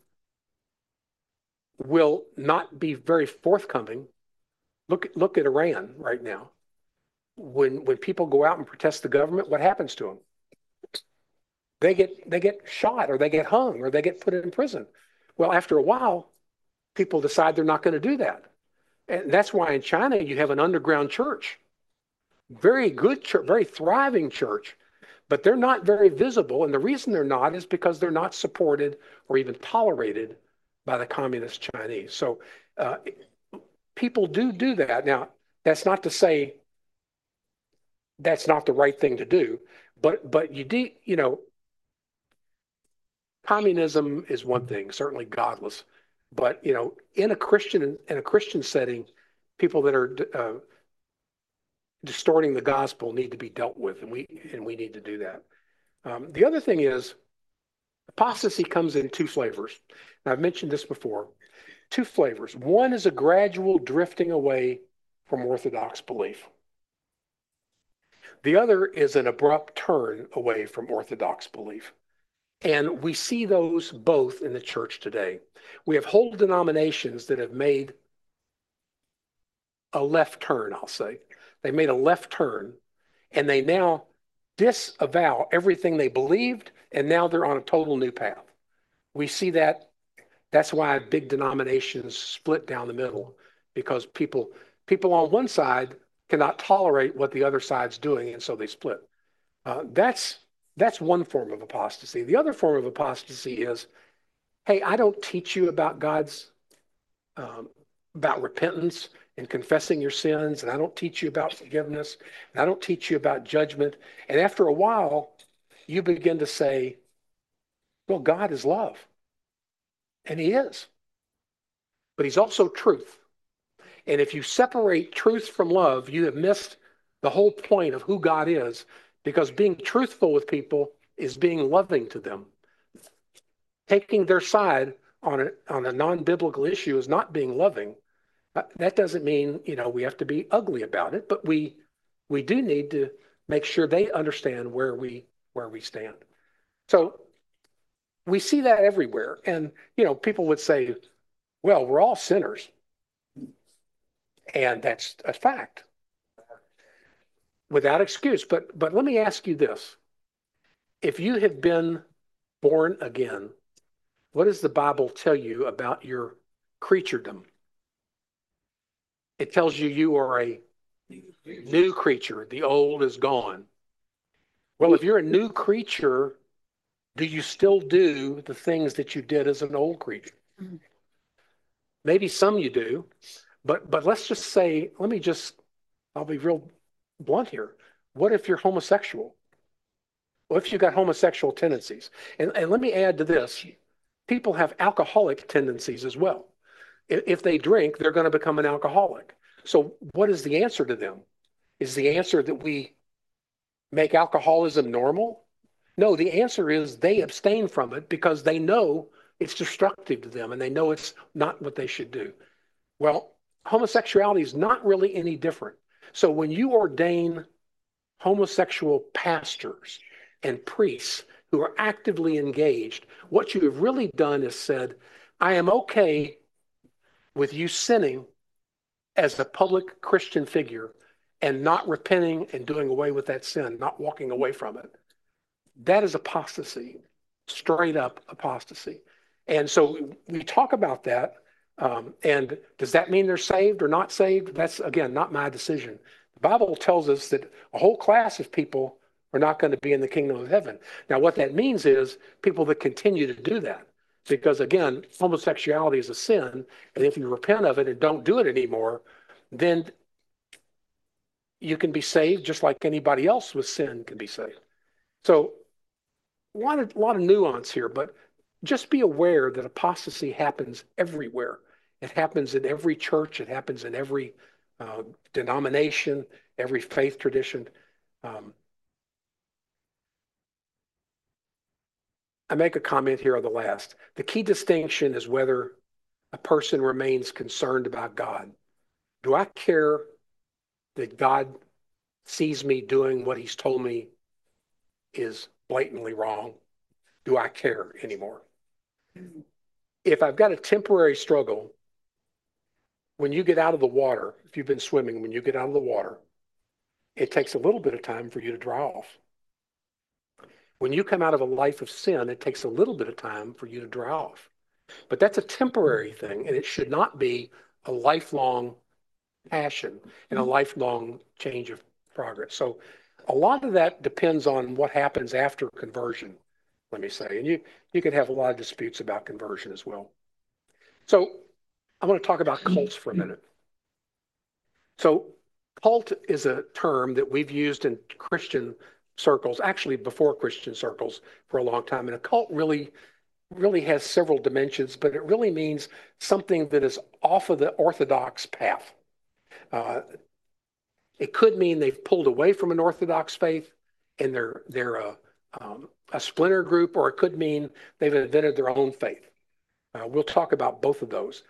will not be very forthcoming. Look at Iran right now. When people go out and protest the government, what happens to them? They get shot, or they get hung, or they get put in prison. Well, after a while, people decide they're not going to do that. And that's why in China you have an underground church. Very good church, very thriving church, but they're not very visible. And the reason they're not is because they're not supported or even tolerated by the communist Chinese. So people do that. Now, that's not to say that's not the right thing to do, but you know, communism is one thing, certainly godless, but you know, in a Christian setting, people that are distorting the gospel need to be dealt with, and we need to do that. The other thing is apostasy comes in two flavors. And I've mentioned this before. Two flavors. One is a gradual drifting away from Orthodox belief. The other is an abrupt turn away from Orthodox belief. And we see those both in the church today. We have whole denominations that have made a left turn, I'll say. They made a left turn, and they now disavow everything they believed, and now they're on a total new path. We see that. That's why big denominations split down the middle, because people on one side cannot tolerate what the other side's doing, and so they split. That's one form of apostasy. The other form of apostasy is, hey, I don't teach you about about repentance and confessing your sins, and I don't teach you about forgiveness, and I don't teach you about judgment. And after a while, you begin to say, well, God is love. And he is. But he's also truth. And if you separate truth from love, you have missed the whole point of who God is, because being truthful with people is being loving to them. Taking their side on a non-biblical issue is not being loving. That doesn't mean, you know, we have to be ugly about it, but we do need to make sure they understand where we stand. So we see that everywhere. And, you know, people would say, well, we're all sinners. And that's a fact, without excuse. But let me ask you this. If you have been born again, what does the Bible tell you about your creaturedom? It tells you are a new creature. The old is gone. Well, if you're a new creature, do you still do the things that you did as an old creature? Maybe some you do, but let's just say, I'll be real blunt here. What if you're homosexual? What if you got homosexual tendencies? And let me add to this. people have alcoholic tendencies as well. If they drink, they're going to become an alcoholic. So what is the answer to them? Is the answer that we make alcoholism normal? No, the answer is they abstain from it because they know it's destructive to them and they know it's not what they should do. Well, homosexuality is not really any different. So when you ordain homosexual pastors and priests who are actively engaged, what you have really done is said, I am okay with you sinning as a public Christian figure and not repenting and doing away with that sin, not walking away from it. That is apostasy, straight up apostasy. And so we talk about that. And does that mean they're saved or not saved? That's, again, not my decision. The Bible tells us that a whole class of people are not going to be in the kingdom of heaven. Now, what that means is people that continue to do that. Because, again, homosexuality is a sin. And if you repent of it and don't do it anymore, then you can be saved just like anybody else with sin can be saved. So a lot of nuance here, but just be aware that apostasy happens everywhere. It happens in every church. It happens in every denomination, every faith tradition. I make a comment here on the last. The key distinction is whether a person remains concerned about God. Do I care that God sees me doing what he's told me is blatantly wrong? Do I care anymore? If I've got a temporary struggle, when you get out of the water, if you've been swimming, when you get out of the water, it takes a little bit of time for you to dry off. When you come out of a life of sin, it takes a little bit of time for you to dry off. But that's a temporary thing, and it should not be a lifelong passion and a lifelong change of progress. So a lot of that depends on what happens after conversion, let me say. And you can have a lot of disputes about conversion as well. So I want to talk about cults for a minute. So cult is a term that we've used in Christian circles, actually before Christian circles, for a long time. And a cult really has several dimensions, but it really means something that is off of the orthodox path. It could mean they've pulled away from an orthodox faith and they're a splinter group, or it could mean they've invented their own faith. We'll talk about both of those.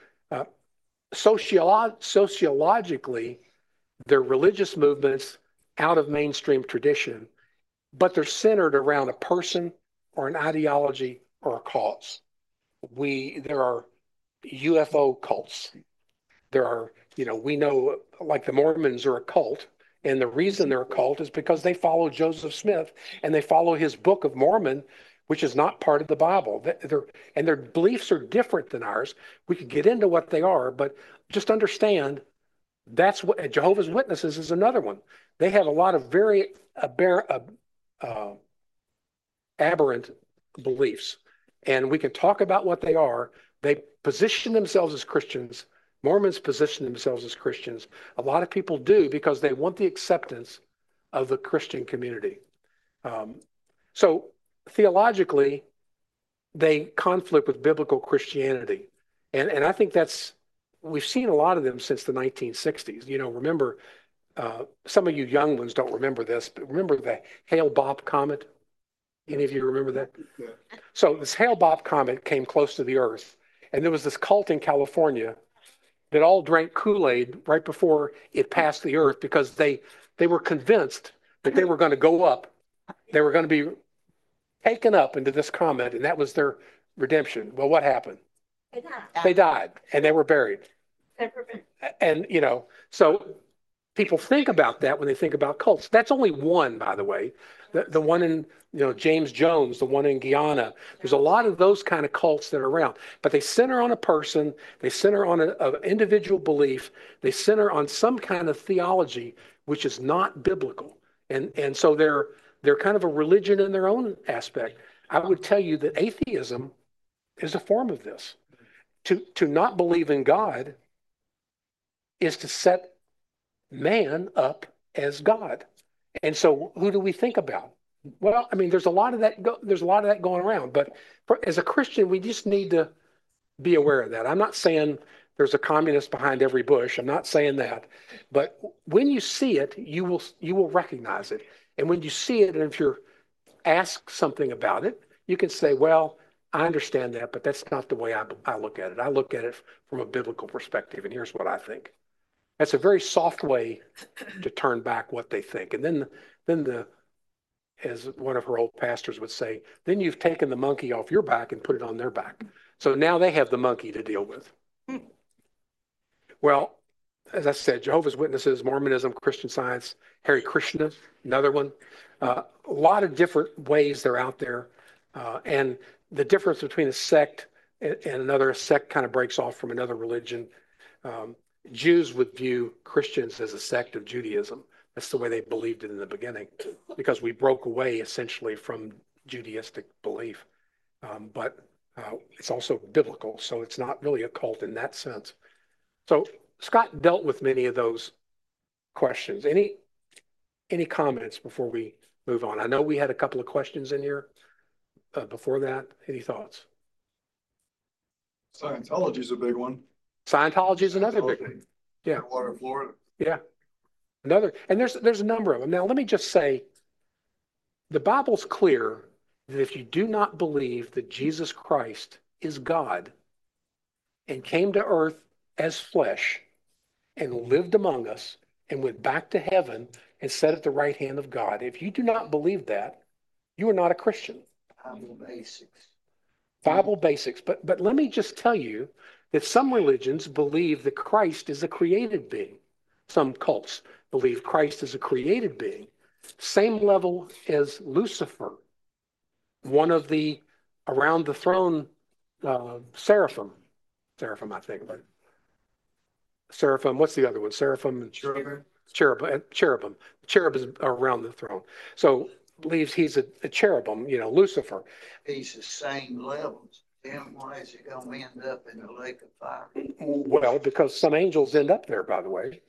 Sociologically, they're religious movements out of mainstream tradition, but they're centered around a person or an ideology or a cause. There are UFO cults. There are, we know like the Mormons are a cult. And the reason they're a cult is because they follow Joseph Smith and they follow his Book of Mormon, which is not part of the Bible. Their beliefs are different than ours. We could get into what they are, but just understand that's what Jehovah's Witnesses is another one. They have a lot of very aberrant beliefs. And we can talk about what they are. They position themselves as Christians. Mormons position themselves as Christians. A lot of people do because they want the acceptance of the Christian community. So theologically, they conflict with biblical Christianity. And I think we've seen a lot of them since the 1960s. Remember, some of you young ones don't remember this, but remember the Hale-Bopp comet? Any of you remember that? Yeah. So this Hale-Bopp comet came close to the Earth, and there was this cult in California that all drank Kool-Aid right before it passed the Earth because they were convinced that they were going to go up. They were going to be taken up into this comet, and that was their redemption. Well, what happened? They died, and they were buried. And, so people think about that when they think about cults. That's only one, by the way. The one in, James Jones, the one in Guyana. There's a lot of those kind of cults that are around. But they center on a person. They center on an individual belief. They center on some kind of theology, which is not biblical. And so they're kind of a religion in their own aspect. I would tell you that atheism is a form of this. To not believe in God is to set man up as God. And so who do we think about? Well, I mean, there's a lot of that. There's a lot of that going around. But as a Christian, we just need to be aware of that. I'm not saying there's a communist behind every bush. I'm not saying that. But when you see it, you will recognize it. And when you see it, and if you're asked something about it, you can say, "Well, I understand that, but that's not the way I look at it. I look at it from a biblical perspective, and here's what I think." That's a very soft way to turn back what they think. And then the as one of her old pastors would say, then you've taken the monkey off your back and put it on their back. So now they have the monkey to deal with. Well, as I said, Jehovah's Witnesses, Mormonism, Christian Science, Hare Krishna, another one. A lot of different ways they're out there. And the difference between a sect and another, a sect kind of breaks off from another religion. Jews would view Christians as a sect of Judaism. That's the way they believed it in the beginning, because we broke away essentially from Judaistic belief. But it's also biblical, so it's not really a cult in that sense. So Scott dealt with many of those questions. Any comments before we move on? I know we had a couple of questions in here before that. Any thoughts?
Scientology is a big one.
Scientology is another big one. Yeah.
Water, Florida.
Yeah. Another, and there's a number of them. Now, let me just say, the Bible's clear that if you do not believe that Jesus Christ is God and came to earth as flesh and lived among us and went back to heaven and sat at the right hand of God, if you do not believe that, you are not a Christian.
Bible basics.
Bible basics. But let me just tell you that some religions believe that Christ is a created being. Some cults believe Christ is a created being. Same level as Lucifer, one of the around the throne seraphim, I think. Right? Seraphim, what's the other one? Seraphim and cherubim. Cherubim are around the throne. So believes he's a cherubim, Lucifer.
He's the same levels. Then why is he going to end up in the lake of fire?
Well, because some angels end up there, by the way.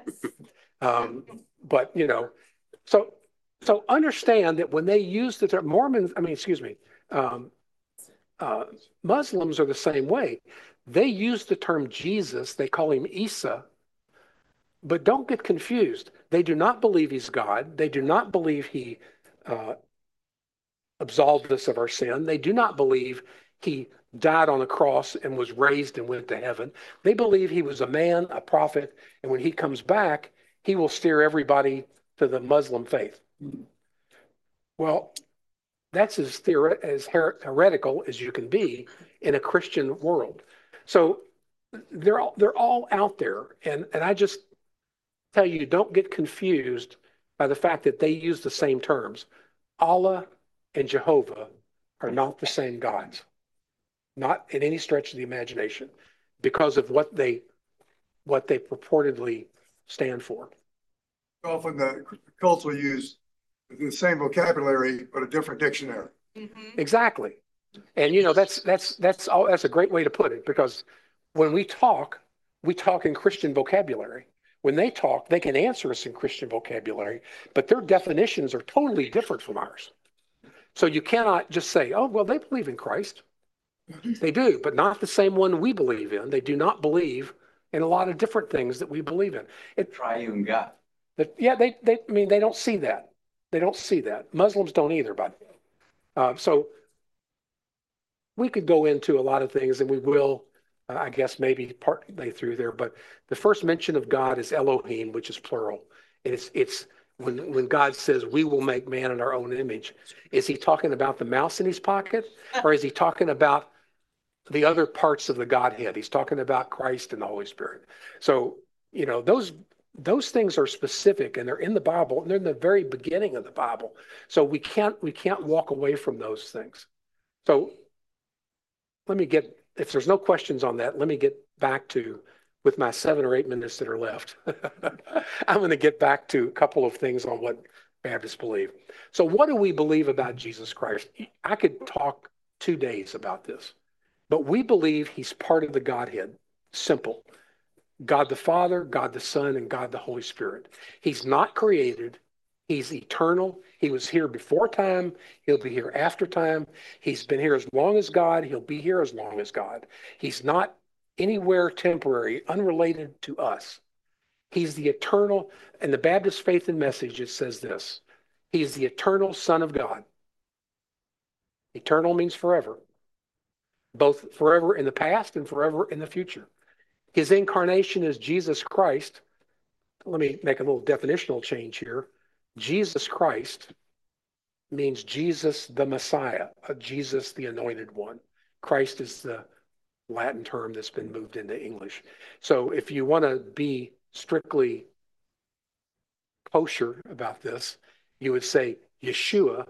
But so understand that when they use the term Muslims are the same way. They use the term Jesus. They call him Isa. But don't get confused. They do not believe he's God. They do not believe he absolved us of our sin. They do not believe he died on a cross and was raised and went to heaven. They believe he was a man, a prophet, and when he comes back, he will steer everybody to the Muslim faith. Well, that's as heretical as you can be in a Christian world. So they're all out there, and I just tell you, don't get confused by the fact that they use the same terms. Allah and Jehovah are not the same gods, not in any stretch of the imagination, because of what they purportedly stand for.
Often the cults will use the same vocabulary but a different dictionary.
Mm-hmm.
Exactly, and that's a great way to put it, because when we talk in Christian vocabulary. When they talk, they can answer us in Christian vocabulary, but their definitions are totally different from ours. So you cannot just say, "Oh, well, they believe in Christ." They do, but not the same one we believe in. They do not believe in a lot of different things that we believe in.
Triune God.
They don't see that. They don't see that. Muslims don't either, but so we could go into a lot of things, and we will, I guess, maybe partly through there. But the first mention of God is Elohim, which is plural. And it's when God says we will make man in our own image. Is he talking about the mouse in his pocket, or is he talking about the other parts of the Godhead? He's talking about Christ and the Holy Spirit. So those things are specific, and they're in the Bible, and they're in the very beginning of the Bible. So we can't walk away from those things. So if there's no questions on that, let me get back to, with my 7 or 8 minutes that are left, I'm going to get back to a couple of things on what Baptists believe. So what do we believe about Jesus Christ? I could talk 2 days about this, but we believe he's part of the Godhead. Simple. God the Father, God the Son, and God the Holy Spirit. He's not created. He's eternal. He was here before time. He'll be here after time. He's been here as long as God. He'll be here as long as God. He's not anywhere temporary, unrelated to us. He's the eternal. In the Baptist Faith and Message, it says this. He's the eternal Son of God. Eternal means forever, both forever in the past and forever in the future. His incarnation is Jesus Christ. Let me make a little definitional change here. Jesus Christ means Jesus the Messiah, Jesus the Anointed One. Christ is the Latin term that's been moved into English. So if you want to be strictly kosher about this, you would say Yeshua.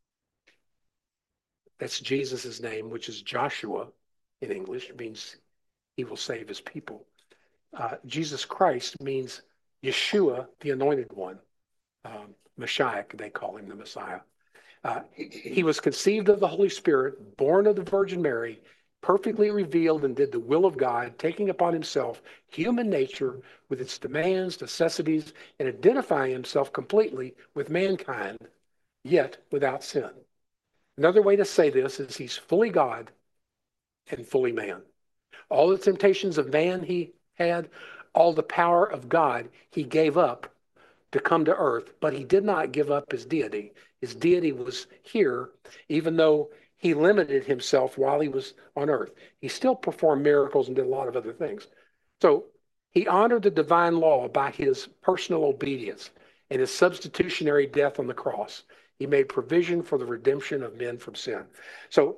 That's Jesus's name, which is Joshua in English. It means he will save his people. Jesus Christ means Yeshua, the Anointed One. Mashiach, they call him the Messiah. He was conceived of the Holy Spirit, born of the Virgin Mary, perfectly revealed and did the will of God, taking upon himself human nature with its demands, necessities, and identifying himself completely with mankind, yet without sin. Another way to say this is he's fully God and fully man. All the temptations of man he had, all the power of God he gave up to come to earth, but he did not give up his deity. His deity was here, even though he limited himself while he was on earth. He still performed miracles and did a lot of other things. So he honored the divine law by his personal obedience and his substitutionary death on the cross. He made provision for the redemption of men from sin. So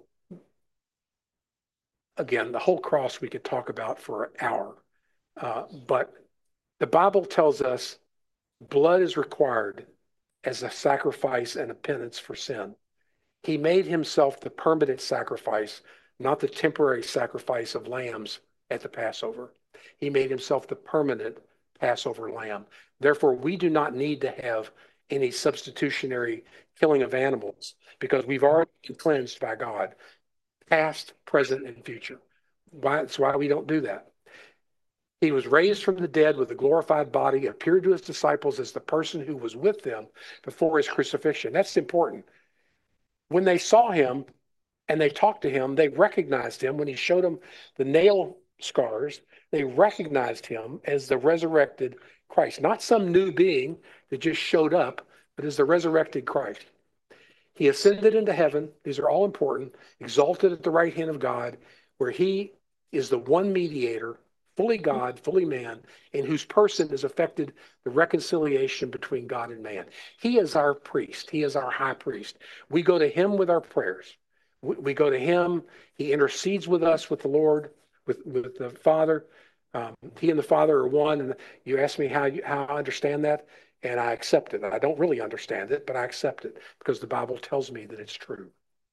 again, the whole cross we could talk about for an hour. But the Bible tells us blood is required as a sacrifice and a penance for sin. He made himself the permanent sacrifice, not the temporary sacrifice of lambs at the Passover. He made himself the permanent Passover lamb. Therefore, we do not need to have any substitutionary killing of animals because we've already been cleansed by God, past, present, and future. That's why we don't do that. He was raised from the dead with a glorified body, appeared to his disciples as the person who was with them before his crucifixion. That's important. When they saw him and they talked to him, they recognized him. When he showed them the nail scars, they recognized him as the resurrected Christ, not some new being that just showed up, but as the resurrected Christ. He ascended into heaven. These are all important. Exalted at the right hand of God, where he is the one mediator, fully God, fully man, in whose person is affected the reconciliation between God and man. He is our priest. He is our high priest. We go to him with our prayers. We go to him. He intercedes with us, with the Lord, with the Father. He and the Father are one. And you ask me how I understand that, and I accept it. I don't really understand it, but I accept it because the Bible tells me that it's true.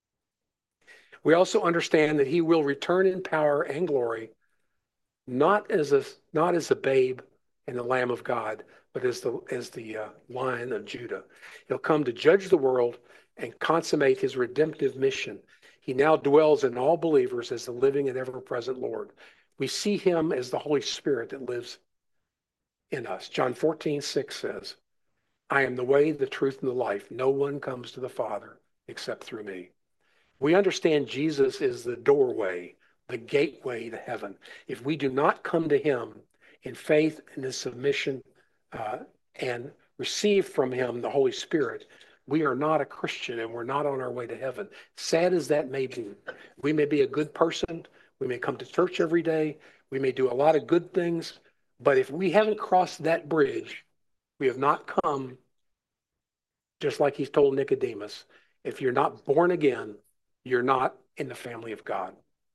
We also understand that he will return in power and glory, not as a babe and the Lamb of God, but as the Lion of Judah. He'll come to judge the world and consummate his redemptive mission. He now dwells in all believers as the living and ever-present Lord. We see him as the Holy Spirit that lives in us. John 14:6 says, I am the way, the truth, and the life. No one comes to the Father except through me. We understand Jesus is the doorway, the gateway to heaven. If we do not come to him in faith and in submission and receive from him the Holy Spirit, we are not a Christian and we're not on our way to heaven. Sad as that may be. We may be a good person. We may come to church every day. We may do a lot of good things. But if we haven't crossed that bridge, we have not come, just like he's told Nicodemus, if you're not born again, you're not in the family of God.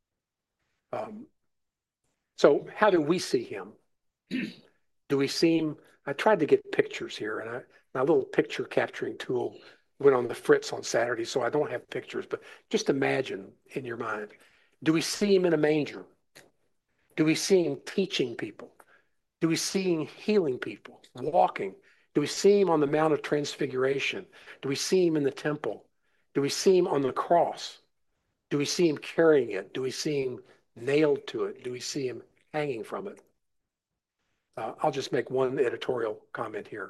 So how do we see him? Do we see him? I tried to get pictures here, and my little picture capturing tool went on the fritz on Saturday, so I don't have pictures, but just imagine in your mind. Do we see him in a manger? Do we see him teaching people? Do we see him healing people, walking? Do we see him on the Mount of Transfiguration? Do we see him in the temple? Do we see him on the cross? Do we see him carrying it? Do we see him nailed to it? Do we see him hanging from it? I'll just make one editorial comment here.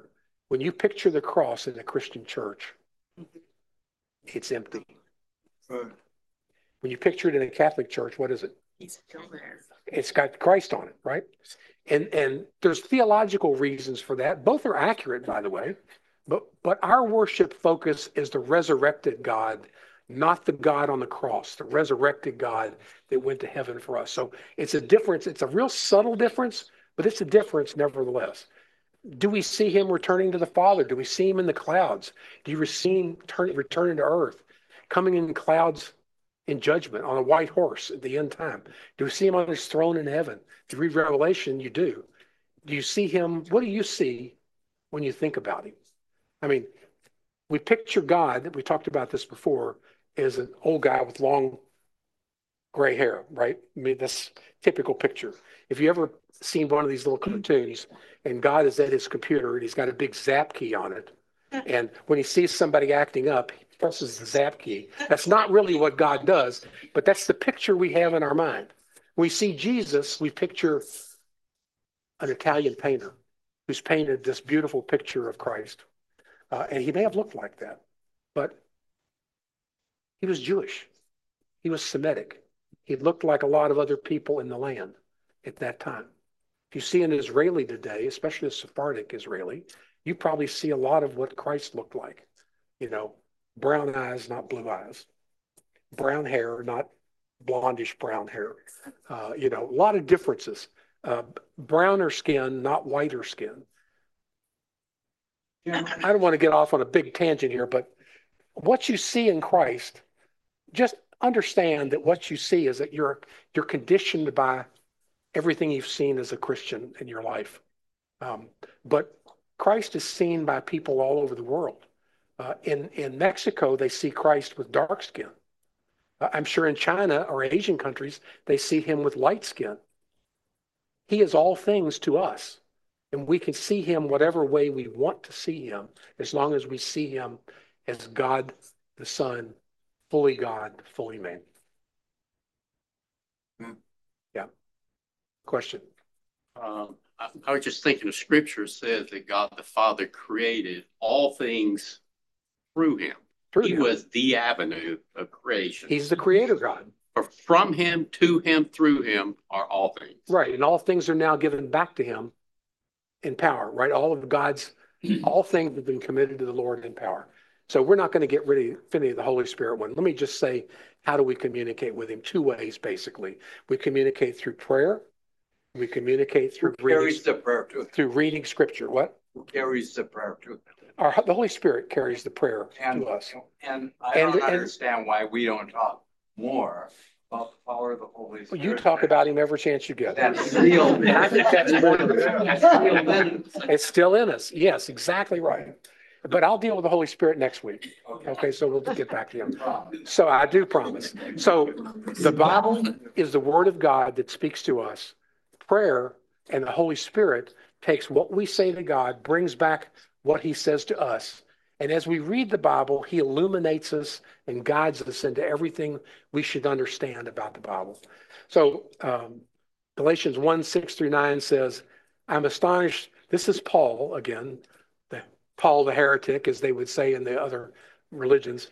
When you picture the cross in a Christian church, it's empty.
Right.
When you picture it in a Catholic church, what is it?
He's still there.
It's got Christ on it, right? And there's theological reasons for that. Both are accurate, by the way. But our worship focus is the resurrected God, not the God on the cross, the resurrected God that went to heaven for us. So it's a difference. It's a real subtle difference, but it's a difference nevertheless. Do we see him returning to the Father? Do we see him in the clouds? Do you see him returning to earth, coming in clouds in judgment on a white horse at the end time? Do we see him on his throne in heaven? If you read Revelation, you do. Do you see him? What do you see when you think about him? I mean, we picture God, we talked about this before, as an old guy with long gray hair, right? I mean, that's typical picture. If you ever seen one of these little cartoons and God is at his computer and he's got a big zap key on it, and when he sees somebody acting up, he presses the zap key. That's not really what God does, but that's the picture we have in our mind. When we see Jesus, we picture an Italian painter who's painted this beautiful picture of Christ. And he may have looked like that, but he was Jewish. He was Semitic. He looked like a lot of other people in the land at that time. If you see an Israeli today, especially a Sephardic Israeli, you probably see a lot of what Christ looked like. You know, brown eyes, not blue eyes. Brown hair, not blondish brown hair. You know, a lot of differences. Browner skin, not whiter skin. I don't want to get off on a big tangent here, but what you see in Christ, just understand that what you see is that you're conditioned by everything you've seen as a Christian in your life. But Christ is seen by people all over the world. In Mexico, they see Christ with dark skin. I'm sure in China or Asian countries, they see him with light skin. He is all things to us. And we can see him whatever way we want to see him, as long as we see him as God the Son, fully God, fully man. Yeah. Question?
I was just thinking, the scripture says that God the Father created all things through him. He was the avenue of creation.
He's the creator God.
For from him, to him, through him are all things.
Right. And all things are now given back to him in power, right? All things have been committed to the Lord in power. So we're not going to get rid of the Holy Spirit one. Let me just say, how do we communicate with him? Two ways, basically. We communicate through prayer. We communicate through reading scripture. What?
Who carries the prayer to them?
The Holy Spirit carries the prayer to us.
And I don't understand why we don't talk more about the power of the Holy Spirit.
You talk about him every chance you get.
That's sealed.
And I think that's more than it's still in us. Yes, exactly right. But I'll deal with the Holy Spirit next week. Okay, so we'll get back to him. So I do promise. So the Bible is the word of God that speaks to us. Prayer and the Holy Spirit takes what we say to God, brings back what he says to us. And as we read the Bible, he illuminates us and guides us into everything we should understand about the Bible. So Galatians 1:6-9 says, I'm astonished. This is Paul again, Paul the heretic, as they would say in the other religions.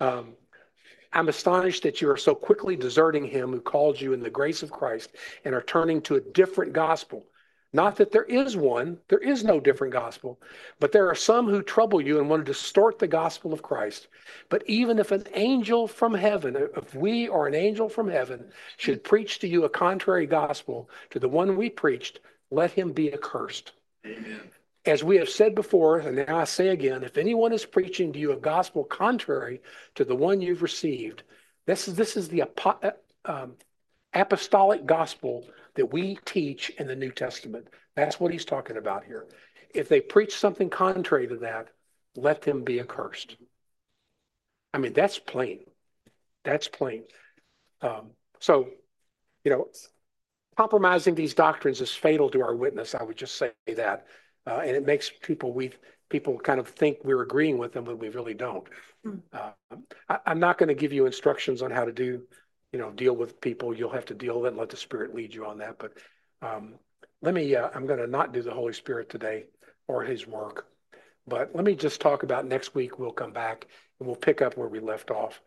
I'm astonished that you are so quickly deserting him who called you in the grace of Christ and are turning to a different gospel. Not that there is one, there is no different gospel, but there are some who trouble you and want to distort the gospel of Christ. But even if an angel from heaven, if we or an angel from heaven should preach to you a contrary gospel to the one we preached, let him be accursed.
Amen.
As we have said before, and now I say again, if anyone is preaching to you a gospel contrary to the one you've received, this is the apostolic gospel that we teach in the New Testament. That's what he's talking about here. If they preach something contrary to that, let them be accursed. I mean, that's plain. That's plain. So, compromising these doctrines is fatal to our witness. I would just say that. And it makes people kind of think we're agreeing with them when we really don't. I'm not going to give you instructions on how to deal with people. You'll have to deal with it and let the Spirit lead you on that. But I'm going to not do the Holy Spirit today or his work. But let me just talk about next week. We'll come back and we'll pick up where we left off.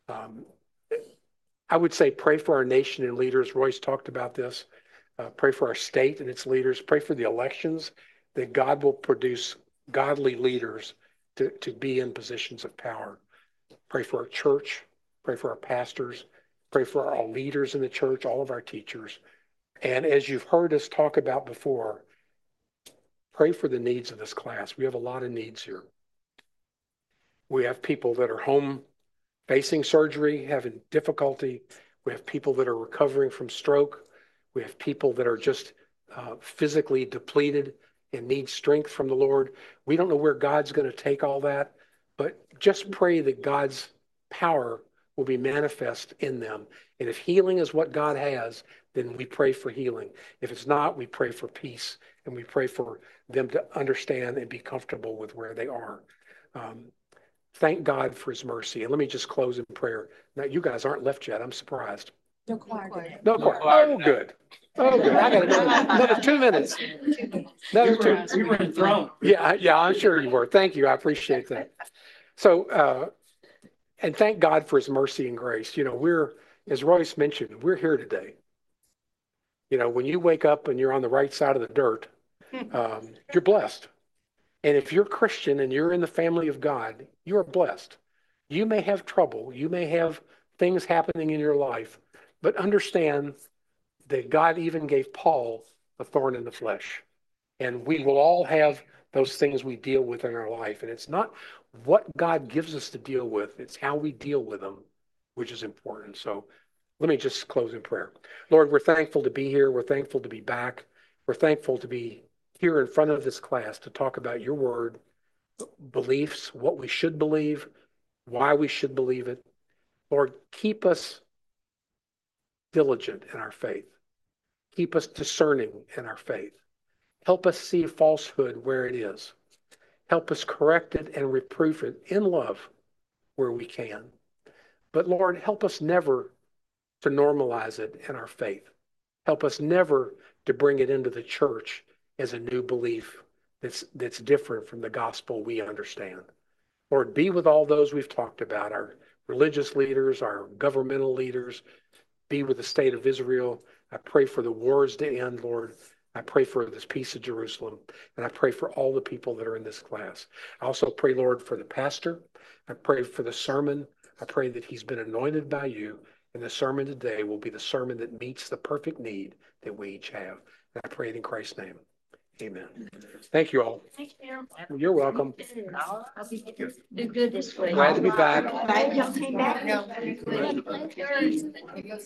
I would say pray for our nation and leaders. Royce talked about this. Pray for our state and its leaders. Pray for the elections, that God will produce godly leaders to be in positions of power. Pray for our church. Pray for our pastors. Pray for our leaders in the church, all of our teachers. And as you've heard us talk about before, pray for the needs of this class. We have a lot of needs here. We have people that are home facing surgery, having difficulty. We have people that are recovering from stroke. We have people that are just physically depleted and need strength from the Lord. We don't know where God's going to take all that, but just pray that God's power will be manifest in them. And if healing is what God has, then we pray for healing. If it's not, we pray for peace, and we pray for them to understand and be comfortable with where they are. Thank God for his mercy. And let me just close in prayer. Now, you guys aren't left yet. I'm surprised.
No choir.
No choir. Oh, good. Oh, good. I got another 2 minutes. Another 2 minutes.
We were enthroned.
Yeah, I'm sure you were. Thank you. I appreciate that. So, and thank God for his mercy and grace. You know, as Royce mentioned, we're here today. You know, when you wake up and you're on the right side of the dirt, you're blessed. And if you're Christian and you're in the family of God, you are blessed. You may have trouble. You may have things happening in your life, but understand that God even gave Paul a thorn in the flesh. And we will all have those things we deal with in our life. And it's not what God gives us to deal with, it's how we deal with them, which is important. So let me just close in prayer. Lord, we're thankful to be here. We're thankful to be back. We're thankful to be here in front of this class to talk about your word, beliefs, what we should believe, why we should believe it. Lord, keep us diligent in our faith. Keep us discerning in our faith. Help us see falsehood where it is. Help us correct it and reproof it in love where we can. But Lord, help us never to normalize it in our faith. Help us never to bring it into the church as a new belief that's different from the gospel we understand. Lord, be with all those we've talked about, our religious leaders, our governmental leaders. Be with the state of Israel. I pray for the wars to end, Lord. I pray for this peace of Jerusalem. And I pray for all the people that are in this class. I also pray, Lord, for the pastor. I pray for the sermon. I pray that he's been anointed by you. And the sermon today will be the sermon that meets the perfect need that we each have. And I pray it in Christ's name. Amen. Thank you all.
Thank you.
You're welcome.
I'll do good this way.
Glad to be back.
Glad y'all came back.